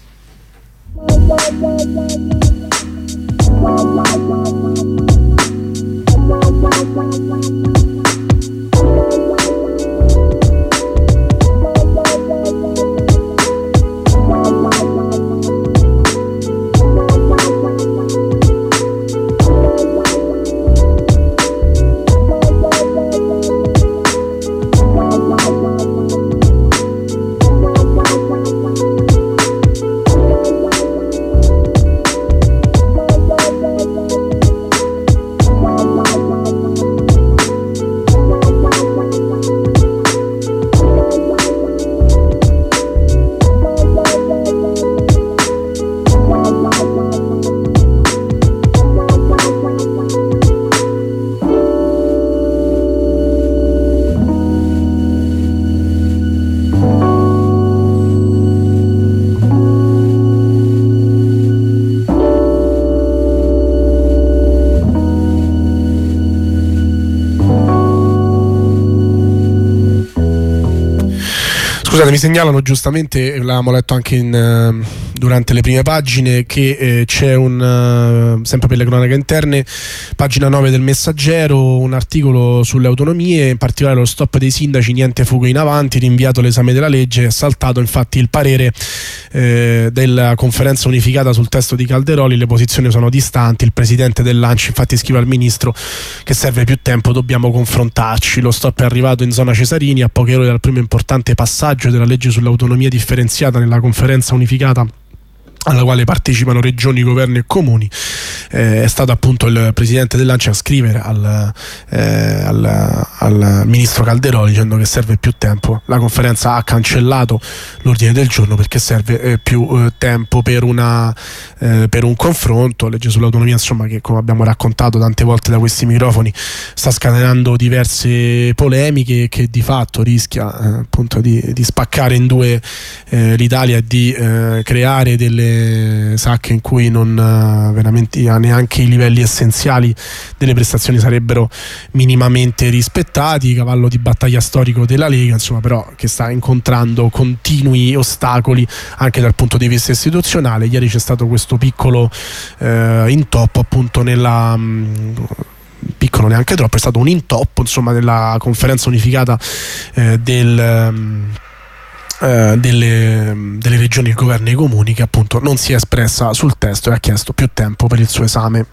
Scusate, mi segnalano giustamente, l'avevamo letto anche in, uh, durante le prime pagine, che eh, c'è un, uh, sempre per le cronache interne, pagina nove del Messaggero, un articolo sulle autonomie, in particolare lo stop dei sindaci, niente fughe in avanti, rinviato l'esame della legge. È saltato infatti il parere eh, della conferenza unificata sul testo di Calderoli, le posizioni sono distanti. Il presidente dell'A N C I infatti scrive al ministro che serve più tempo, dobbiamo confrontarci. Lo stop è arrivato in zona Cesarini a poche ore dal primo importante passaggio della legge sull'autonomia differenziata nella conferenza unificata alla quale partecipano regioni, governi e comuni. Eh, è stato appunto il presidente dell'A N C I a scrivere al, eh, al, al ministro Calderoli dicendo che serve più tempo. La conferenza ha cancellato l'ordine del giorno perché serve eh, più eh, tempo per, una, eh, per un confronto. Legge sull'autonomia, insomma, che come abbiamo raccontato tante volte da questi microfoni sta scatenando diverse polemiche, che di fatto rischia eh, appunto di, di spaccare in due eh, l'Italia e di eh, creare delle sacche in cui non uh, veramente neanche i livelli essenziali delle prestazioni sarebbero minimamente rispettati. Cavallo di battaglia storico della Lega, insomma, però che sta incontrando continui ostacoli anche dal punto di vista istituzionale. Ieri c'è stato questo piccolo uh, intoppo appunto nella um, piccolo neanche troppo, è stato un intoppo insomma nella conferenza unificata eh, del um, Uh, delle, delle regioni, il governo e i comuni, che appunto non si è espressa sul testo e ha chiesto più tempo per il suo esame.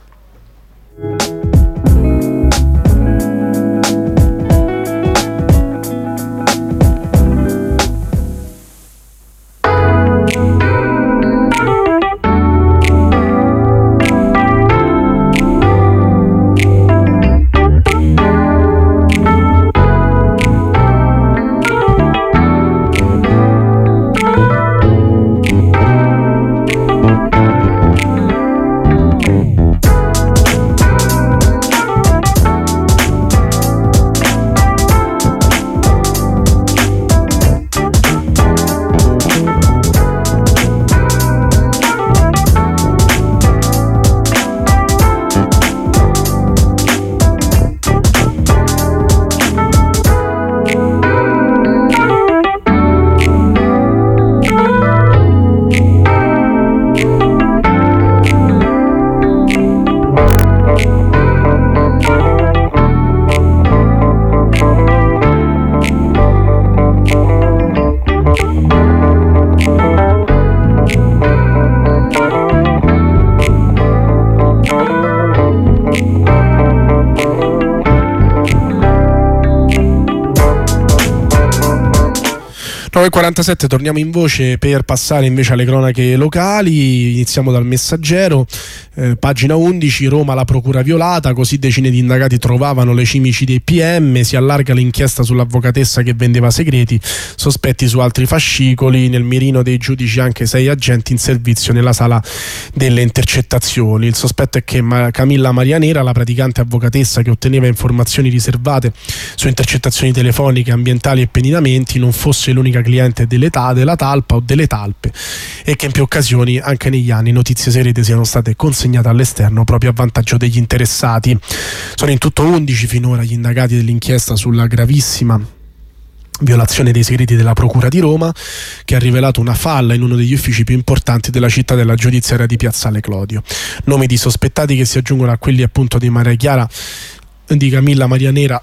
nove e quarantasette, torniamo in voce per passare invece alle cronache locali. Iniziamo dal Messaggero, eh, pagina undici, Roma la procura violata, così decine di indagati trovavano le cimici dei P M, si allarga l'inchiesta sull'avvocatessa che vendeva segreti, sospetti su altri fascicoli, nel mirino dei giudici anche sei agenti in servizio nella sala delle intercettazioni. Il sospetto è che Camilla Marianera, la praticante avvocatessa che otteneva informazioni riservate su intercettazioni telefoniche, ambientali e pedinamenti, non fosse l'unica cliente dell'età, della talpa o delle talpe, e che in più occasioni anche negli anni notizie segrete siano state consegnate all'esterno proprio a vantaggio degli interessati. Sono in tutto undici finora gli indagati dell'inchiesta sulla gravissima violazione dei segreti della Procura di Roma, che ha rivelato una falla in uno degli uffici più importanti della cittadella giudiziaria di Piazzale Clodio. Nomi di sospettati che si aggiungono a quelli appunto di Maria Chiara, di Camilla Marianera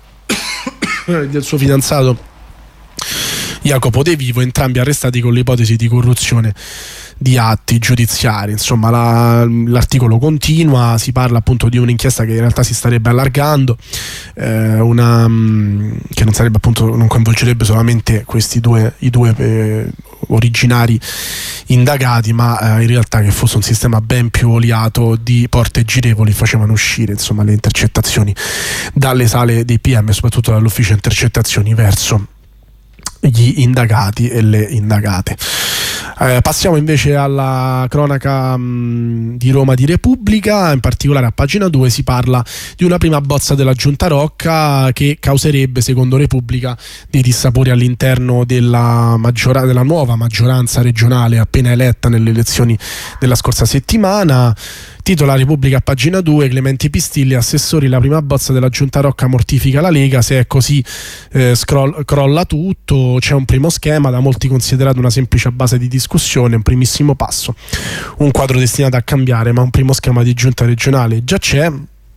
e del suo fidanzato Jacopo De Vivo, entrambi arrestati con l'ipotesi di corruzione di atti giudiziari. Insomma, la, l'articolo continua, si parla appunto di un'inchiesta che in realtà si starebbe allargando, eh, una mh, che non sarebbe appunto, non coinvolgerebbe solamente questi due, i due eh, originari indagati, ma eh, in realtà che fosse un sistema ben più oliato di porte girevoli facevano uscire insomma le intercettazioni dalle sale dei P M, soprattutto dall'ufficio intercettazioni, verso gli indagati e le indagate. Eh, passiamo invece alla cronaca mh, di Roma di Repubblica, in particolare a pagina due si parla di una prima bozza della Giunta Rocca che causerebbe, secondo Repubblica, dei dissapori all'interno della, maggiora- della nuova maggioranza regionale appena eletta nelle elezioni della scorsa settimana. Titola Repubblica a pagina due, Clementi Pistilli, assessori, la prima bozza della Giunta Rocca mortifica la Lega, se è così eh, scroll, crolla tutto, c'è un primo schema da molti considerato una semplice base di discussione, un primissimo passo, un quadro destinato a cambiare, ma un primo schema di giunta regionale già c'è.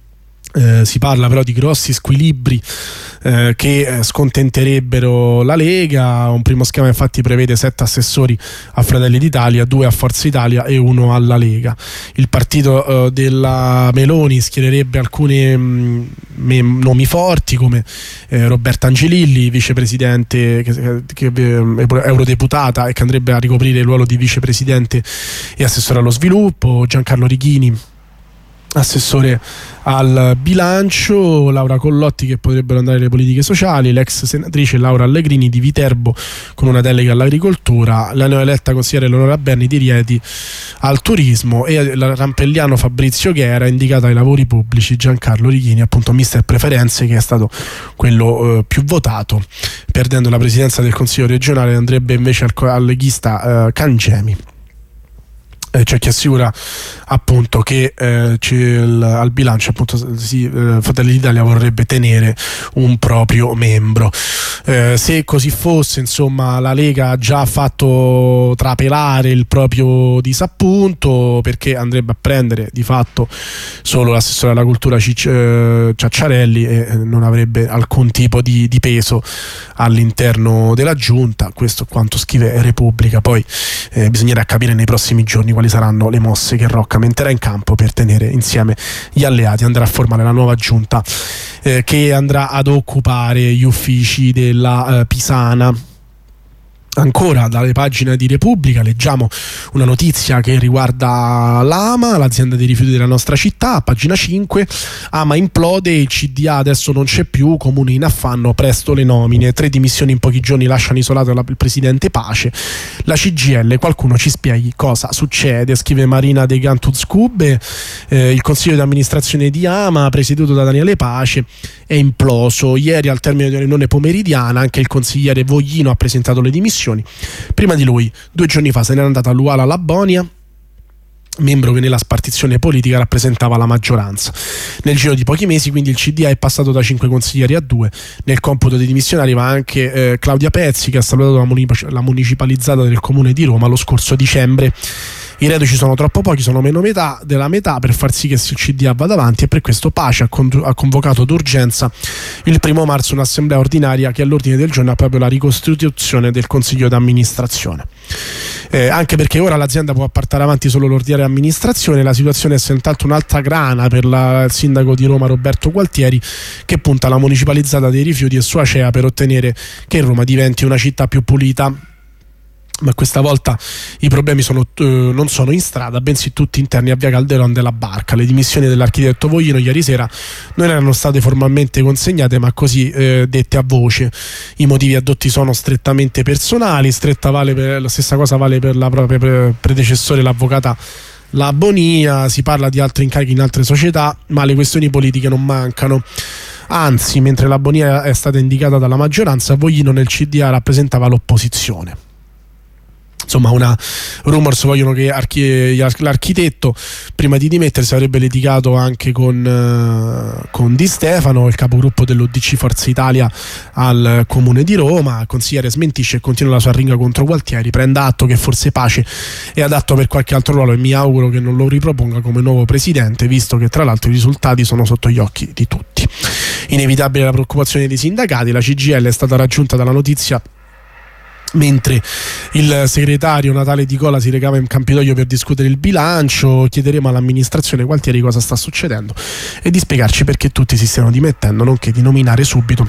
Eh, si parla però di grossi squilibri eh, che eh, scontenterebbero la Lega. Un primo schema infatti prevede sette assessori a Fratelli d'Italia, due a Forza Italia e uno alla Lega. Il partito eh, della Meloni schiererebbe alcuni mh, nomi forti come eh, Roberta Angelilli, vicepresidente che, che, eh, eurodeputata e che andrebbe a ricoprire il ruolo di vicepresidente e assessore allo sviluppo, Giancarlo Righini, assessore al bilancio, Laura Collotti che potrebbero andare alle politiche sociali, l'ex senatrice Laura Allegrini di Viterbo con una delega all'agricoltura, la neoeletta consigliere Eleonora Berni di Rieti al turismo e il rampelliano Fabrizio Ghera indicato ai lavori pubblici, Giancarlo Righini appunto mister preferenze, che è stato quello eh, più votato. Perdendo la presidenza del Consiglio regionale andrebbe invece al, al leghista eh, Cangemi. Eh, c'è chi assicura appunto che eh, c'è il, al bilancio appunto si, eh, Fratelli d'Italia vorrebbe tenere un proprio membro. Eh, se così fosse, insomma, la Lega ha già fatto trapelare il proprio disappunto, perché andrebbe a prendere di fatto solo l'assessore alla cultura Cic- eh, Ciacciarelli e non avrebbe alcun tipo di, di peso all'interno della giunta. Questo quanto scrive Repubblica. Poi eh, bisognerà capire nei prossimi giorni quali saranno le mosse che Rocca metterà in campo per tenere insieme gli alleati, andrà a formare la nuova giunta eh, che andrà ad occupare gli uffici della eh, Pisana. Ancora dalle pagine di Repubblica leggiamo una notizia che riguarda l'Ama, l'azienda dei rifiuti della nostra città. A pagina cinque, Ama implode, il C D A adesso non c'è più, comune in affanno, presto le nomine, tre dimissioni in pochi giorni lasciano isolato il presidente Pace, la C G I L, qualcuno ci spieghi cosa succede, scrive Marina De Gantuz Cube. Eh, il consiglio di amministrazione di Ama, presieduto da Daniele Pace, è imploso. Ieri al termine di una riunione pomeridiana anche il consigliere Voglino ha presentato le dimissioni. Prima di lui, due giorni fa, se n'era andata Luala Labbonia, membro che nella spartizione politica rappresentava la maggioranza. Nel giro di pochi mesi quindi il C D A è passato da cinque consiglieri a due. Nel computo dei dimissionari va anche eh, Claudia Pezzi, che ha salutato la, munip- la municipalizzata del comune di Roma lo scorso dicembre. I reduci sono troppo pochi, sono meno metà della metà per far sì che il C D A vada avanti, e per questo Pace ha, con- ha convocato d'urgenza il primo marzo un'assemblea ordinaria che all'ordine del giorno ha proprio la ricostituzione del consiglio d'amministrazione. Eh, anche perché ora l'azienda può portare avanti solo l'ordinaria amministrazione. La situazione è senz'altro un'altra grana per la, il sindaco di Roma Roberto Gualtieri, che punta alla municipalizzata dei rifiuti e sua Acea per ottenere che Roma diventi una città più pulita. ma questa volta i problemi sono, eh, non sono in strada, bensì tutti interni a via Calderon della Barca. Le dimissioni dell'architetto Voglino ieri sera non erano state formalmente consegnate, ma così eh, dette a voce. I motivi addotti sono strettamente personali, stretta vale per, la stessa cosa vale per la propria pre- predecessore, l'avvocata La Bonia. Si parla di altri incarichi in altre società, ma le questioni politiche non mancano. Anzi, mentre La Bonia è stata indicata dalla maggioranza, Voglino nel C D A rappresentava l'opposizione. Insomma, una rumors vogliono che archi- l'architetto prima di dimettersi avrebbe litigato anche con, uh, con Di Stefano, il capogruppo dell'U D C Forza Italia al Comune di Roma. Il consigliere smentisce e continua la sua ringa contro Gualtieri. Prenda atto che forse Pace è adatto per qualche altro ruolo e mi auguro che non lo riproponga come nuovo presidente, visto che tra l'altro i risultati sono sotto gli occhi di tutti. Inevitabile la preoccupazione dei sindacati. La C G I L è stata raggiunta dalla notizia mentre il segretario Natale Di Cola si recava in Campidoglio per discutere il bilancio. Chiederemo all'amministrazione Gualtieri cosa sta succedendo e di spiegarci perché tutti si stiano dimettendo, nonché di nominare subito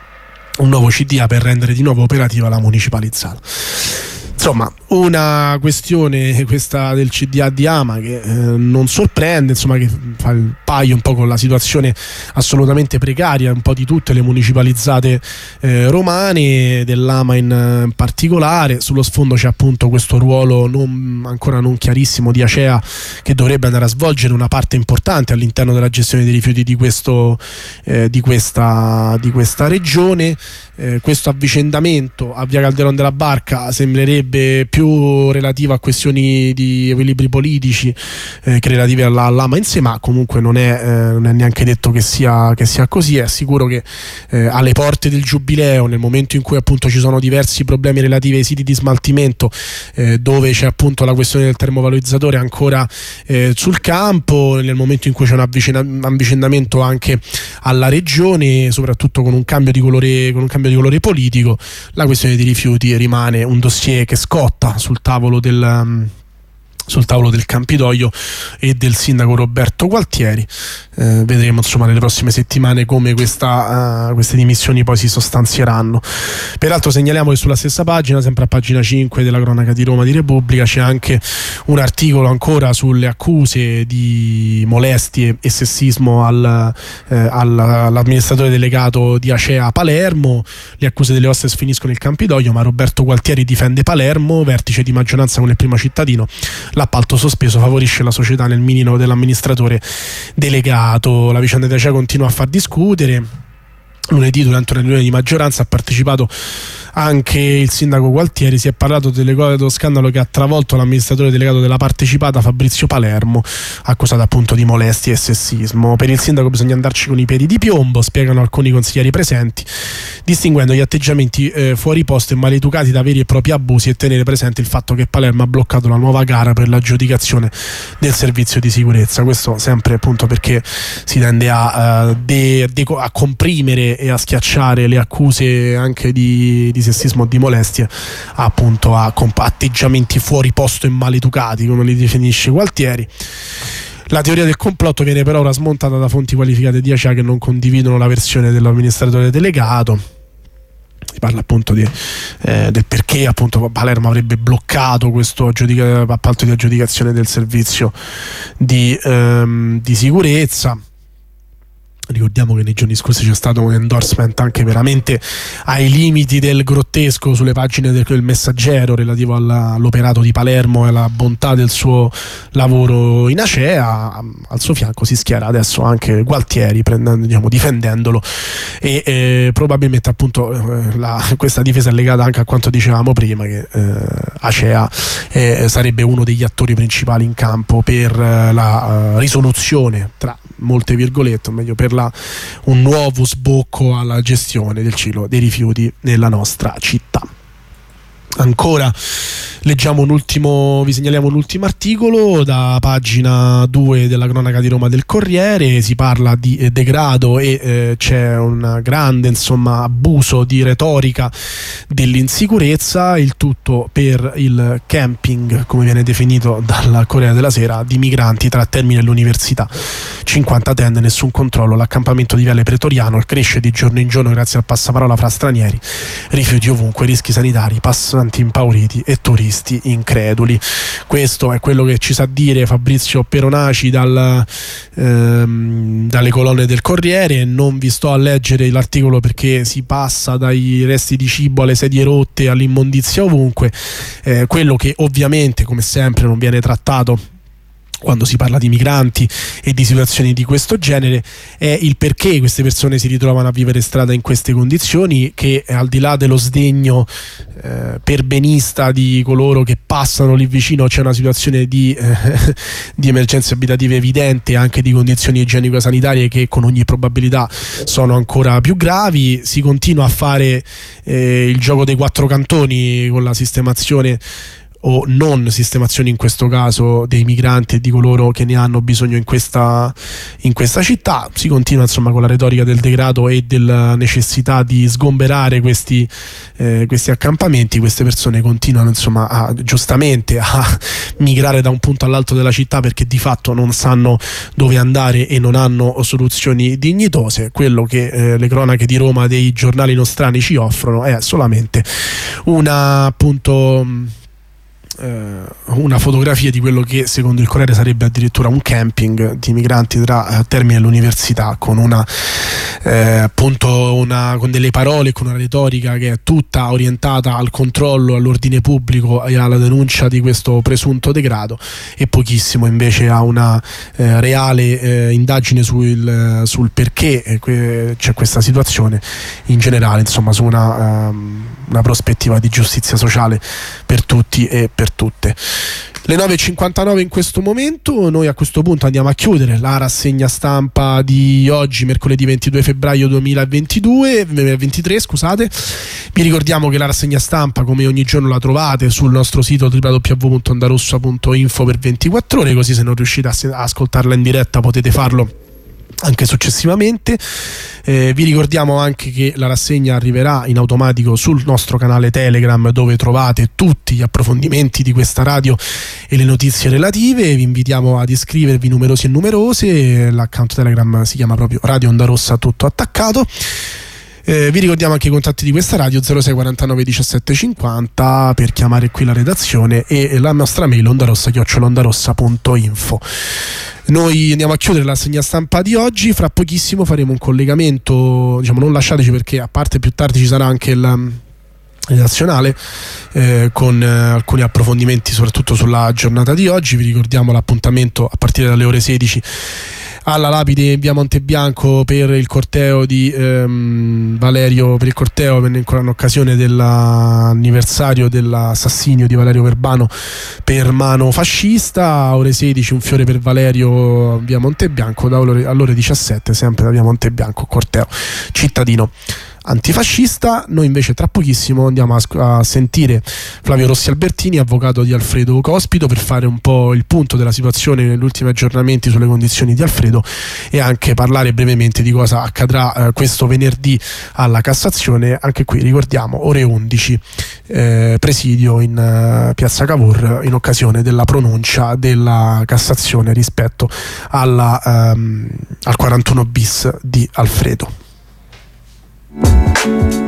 un nuovo C D A per rendere di nuovo operativa la municipalizzata. Insomma, una questione, questa del C D A di Ama, che eh, non sorprende, insomma, che fa il paio un po' con la situazione assolutamente precaria un po' di tutte le municipalizzate eh, romane, dell'Ama in, in particolare. Sullo sfondo c'è appunto questo ruolo non, ancora non chiarissimo di Acea, che dovrebbe andare a svolgere una parte importante all'interno della gestione dei rifiuti di, questo, eh, di, questa, di questa regione. Eh, questo avvicendamento a via Calderon della Barca sembrerebbe più relativo a questioni di equilibri politici eh, che relative alla, all'Ama in sé, ma comunque non è, eh, non è neanche detto che sia, che sia così. È sicuro che eh, alle porte del giubileo, nel momento in cui appunto ci sono diversi problemi relativi ai siti di smaltimento, eh, dove c'è appunto la questione del termovalorizzatore ancora eh, sul campo, nel momento in cui c'è un avvicendamento anche alla regione, soprattutto con un cambio di colore, con un cambio di colore politico, la questione dei rifiuti rimane un dossier che scotta sul tavolo del sul tavolo del Campidoglio e del sindaco Roberto Gualtieri. Eh, vedremo insomma nelle prossime settimane come questa, uh, queste dimissioni poi si sostanzieranno. Peraltro segnaliamo che sulla stessa pagina, sempre a pagina cinque della cronaca di Roma di Repubblica, c'è anche un articolo ancora sulle accuse di molestie e sessismo al, eh, all'amministratore delegato di Acea Palermo. Le accuse delle hostess finiscono il Campidoglio, ma Roberto Gualtieri difende Palermo, vertice di maggioranza con il Primo Cittadino. L'appalto sospeso favorisce la società nel minimo dell'amministratore delegato. La vicenda di Acea continua a far discutere. Lunedì, durante una riunione di maggioranza, ha partecipato anche il sindaco Gualtieri. Si è parlato dello scandalo che ha travolto l'amministratore delegato della partecipata Fabrizio Palermo, accusato appunto di molestie e sessismo. Per il sindaco bisogna andarci con i piedi di piombo, spiegano alcuni consiglieri presenti, distinguendo gli atteggiamenti eh, fuori posto e maleducati da veri e propri abusi, e tenere presente il fatto che Palermo ha bloccato la nuova gara per l'aggiudicazione del servizio di sicurezza. Questo sempre appunto perché si tende a, uh, de- de- a comprimere e a schiacciare le accuse anche di, di sessismo o di molestie appunto a comp- atteggiamenti fuori posto e maleducati, come li definisce Gualtieri. La teoria del complotto viene però ora smontata da fonti qualificate di Acea che non condividono la versione dell'amministratore delegato. Si parla appunto di, eh, del perché appunto Palermo avrebbe bloccato questo aggiudica- appalto di aggiudicazione del servizio di, ehm, di sicurezza. Ricordiamo che nei giorni scorsi c'è stato un endorsement anche veramente ai limiti del grottesco sulle pagine del, del Messaggero relativo alla, all'operato di Palermo e alla bontà del suo lavoro in Acea. Al suo fianco si schiera adesso anche Gualtieri, prendendo, diciamo, difendendolo, e eh, probabilmente appunto eh, la, questa difesa è legata anche a quanto dicevamo prima, che eh, Acea eh, sarebbe uno degli attori principali in campo per eh, la uh, risoluzione, tra molte virgolette, o meglio per la, un nuovo sbocco alla gestione del ciclo dei rifiuti nella nostra città. Ancora leggiamo un ultimo, vi segnaliamo un ultimo articolo da pagina due della cronaca di Roma del Corriere. Si parla di eh, degrado e eh, c'è un grande insomma abuso di retorica dell'insicurezza, il tutto per il camping, come viene definito dalla Corriere della Sera, di migranti tra Termini e l'università. cinquanta tende, nessun controllo, l'accampamento di Viale Pretoriano cresce di giorno in giorno grazie al passaparola fra stranieri, rifiuti ovunque, rischi sanitari, pass- passanti impauriti e turisti increduli. Questo è quello che ci sa dire Fabrizio Peronaci dal, ehm, dalle colonne del Corriere. Non vi sto a leggere l'articolo perché si passa dai resti di cibo alle sedie rotte all'immondizia ovunque. Eh, quello che ovviamente, come sempre, non viene trattato quando si parla di migranti e di situazioni di questo genere è il perché queste persone si ritrovano a vivere strada in queste condizioni, che al di là dello sdegno eh, perbenista di coloro che passano lì vicino, c'è una situazione di, eh, di emergenze abitative evidente, anche di condizioni igienico-sanitarie che con ogni probabilità sono ancora più gravi. Si continua a fare eh, il gioco dei quattro cantoni con la sistemazione o non sistemazione in questo caso dei migranti e di coloro che ne hanno bisogno in questa, in questa città. Si continua insomma con la retorica del degrado e della necessità di sgomberare questi, eh, questi accampamenti. Queste persone continuano insomma a, giustamente a migrare da un punto all'altro della città perché di fatto non sanno dove andare e non hanno soluzioni dignitose. Quello che eh, le cronache di Roma dei giornali nostrani ci offrono è solamente una appunto una fotografia di quello che secondo il Corriere sarebbe addirittura un camping di migranti tra Termini e l'università, con una eh, appunto una, con delle parole, con una retorica che è tutta orientata al controllo, all'ordine pubblico e alla denuncia di questo presunto degrado, e pochissimo invece a una eh, reale eh, indagine sul, sul perché eh, que- c'è questa situazione in generale, insomma su una, um, una prospettiva di giustizia sociale per tutti e per tutte. Le nove e cinquantanove in questo momento. Noi a questo punto andiamo a chiudere la rassegna stampa di oggi, mercoledì ventidue febbraio duemilaventidue ventitré, scusate. Vi ricordiamo che la rassegna stampa, come ogni giorno, la trovate sul nostro sito w w w punto ondarossa punto info per ventiquattro ore, così se non riuscite a, se- a ascoltarla in diretta potete farlo anche successivamente. Eh, vi ricordiamo anche che la rassegna arriverà in automatico sul nostro canale Telegram, dove trovate tutti gli approfondimenti di questa radio e le notizie relative. Vi invitiamo ad iscrivervi, numerosi e numerose. L'account Telegram si chiama proprio Radio Onda Rossa, tutto attaccato. Eh, vi ricordiamo anche i contatti di questa radio: zero sei quarantanove diciassette cinquanta per chiamare qui la redazione, e la nostra mail ondarossa chiocciola ondarossa punto info. Noi andiamo a chiudere la rassegna stampa di oggi. Fra pochissimo faremo un collegamento, diciamo, non lasciateci, perché a parte più tardi ci sarà anche il redazionale eh, con eh, alcuni approfondimenti soprattutto sulla giornata di oggi. Vi ricordiamo l'appuntamento a partire dalle ore sedici alla Lapide in via Montebianco per il corteo di ehm, Valerio, per il corteo in occasione dell'anniversario dell'assassinio di Valerio Verbano per mano fascista. A ore sedici un fiore per Valerio via Montebianco, da ore, alle ore diciassette sempre da via Montebianco corteo cittadino antifascista. Noi invece tra pochissimo andiamo a, a sentire Flavio Rossi Albertini, avvocato di Alfredo Cospito, per fare un po' il punto della situazione negli ultimi aggiornamenti sulle condizioni di Alfredo e anche parlare brevemente di cosa accadrà eh, questo venerdì alla Cassazione. Anche qui ricordiamo ore undici, eh, presidio in uh, Piazza Cavour in occasione della pronuncia della Cassazione rispetto alla, um, al quarantuno bis di Alfredo.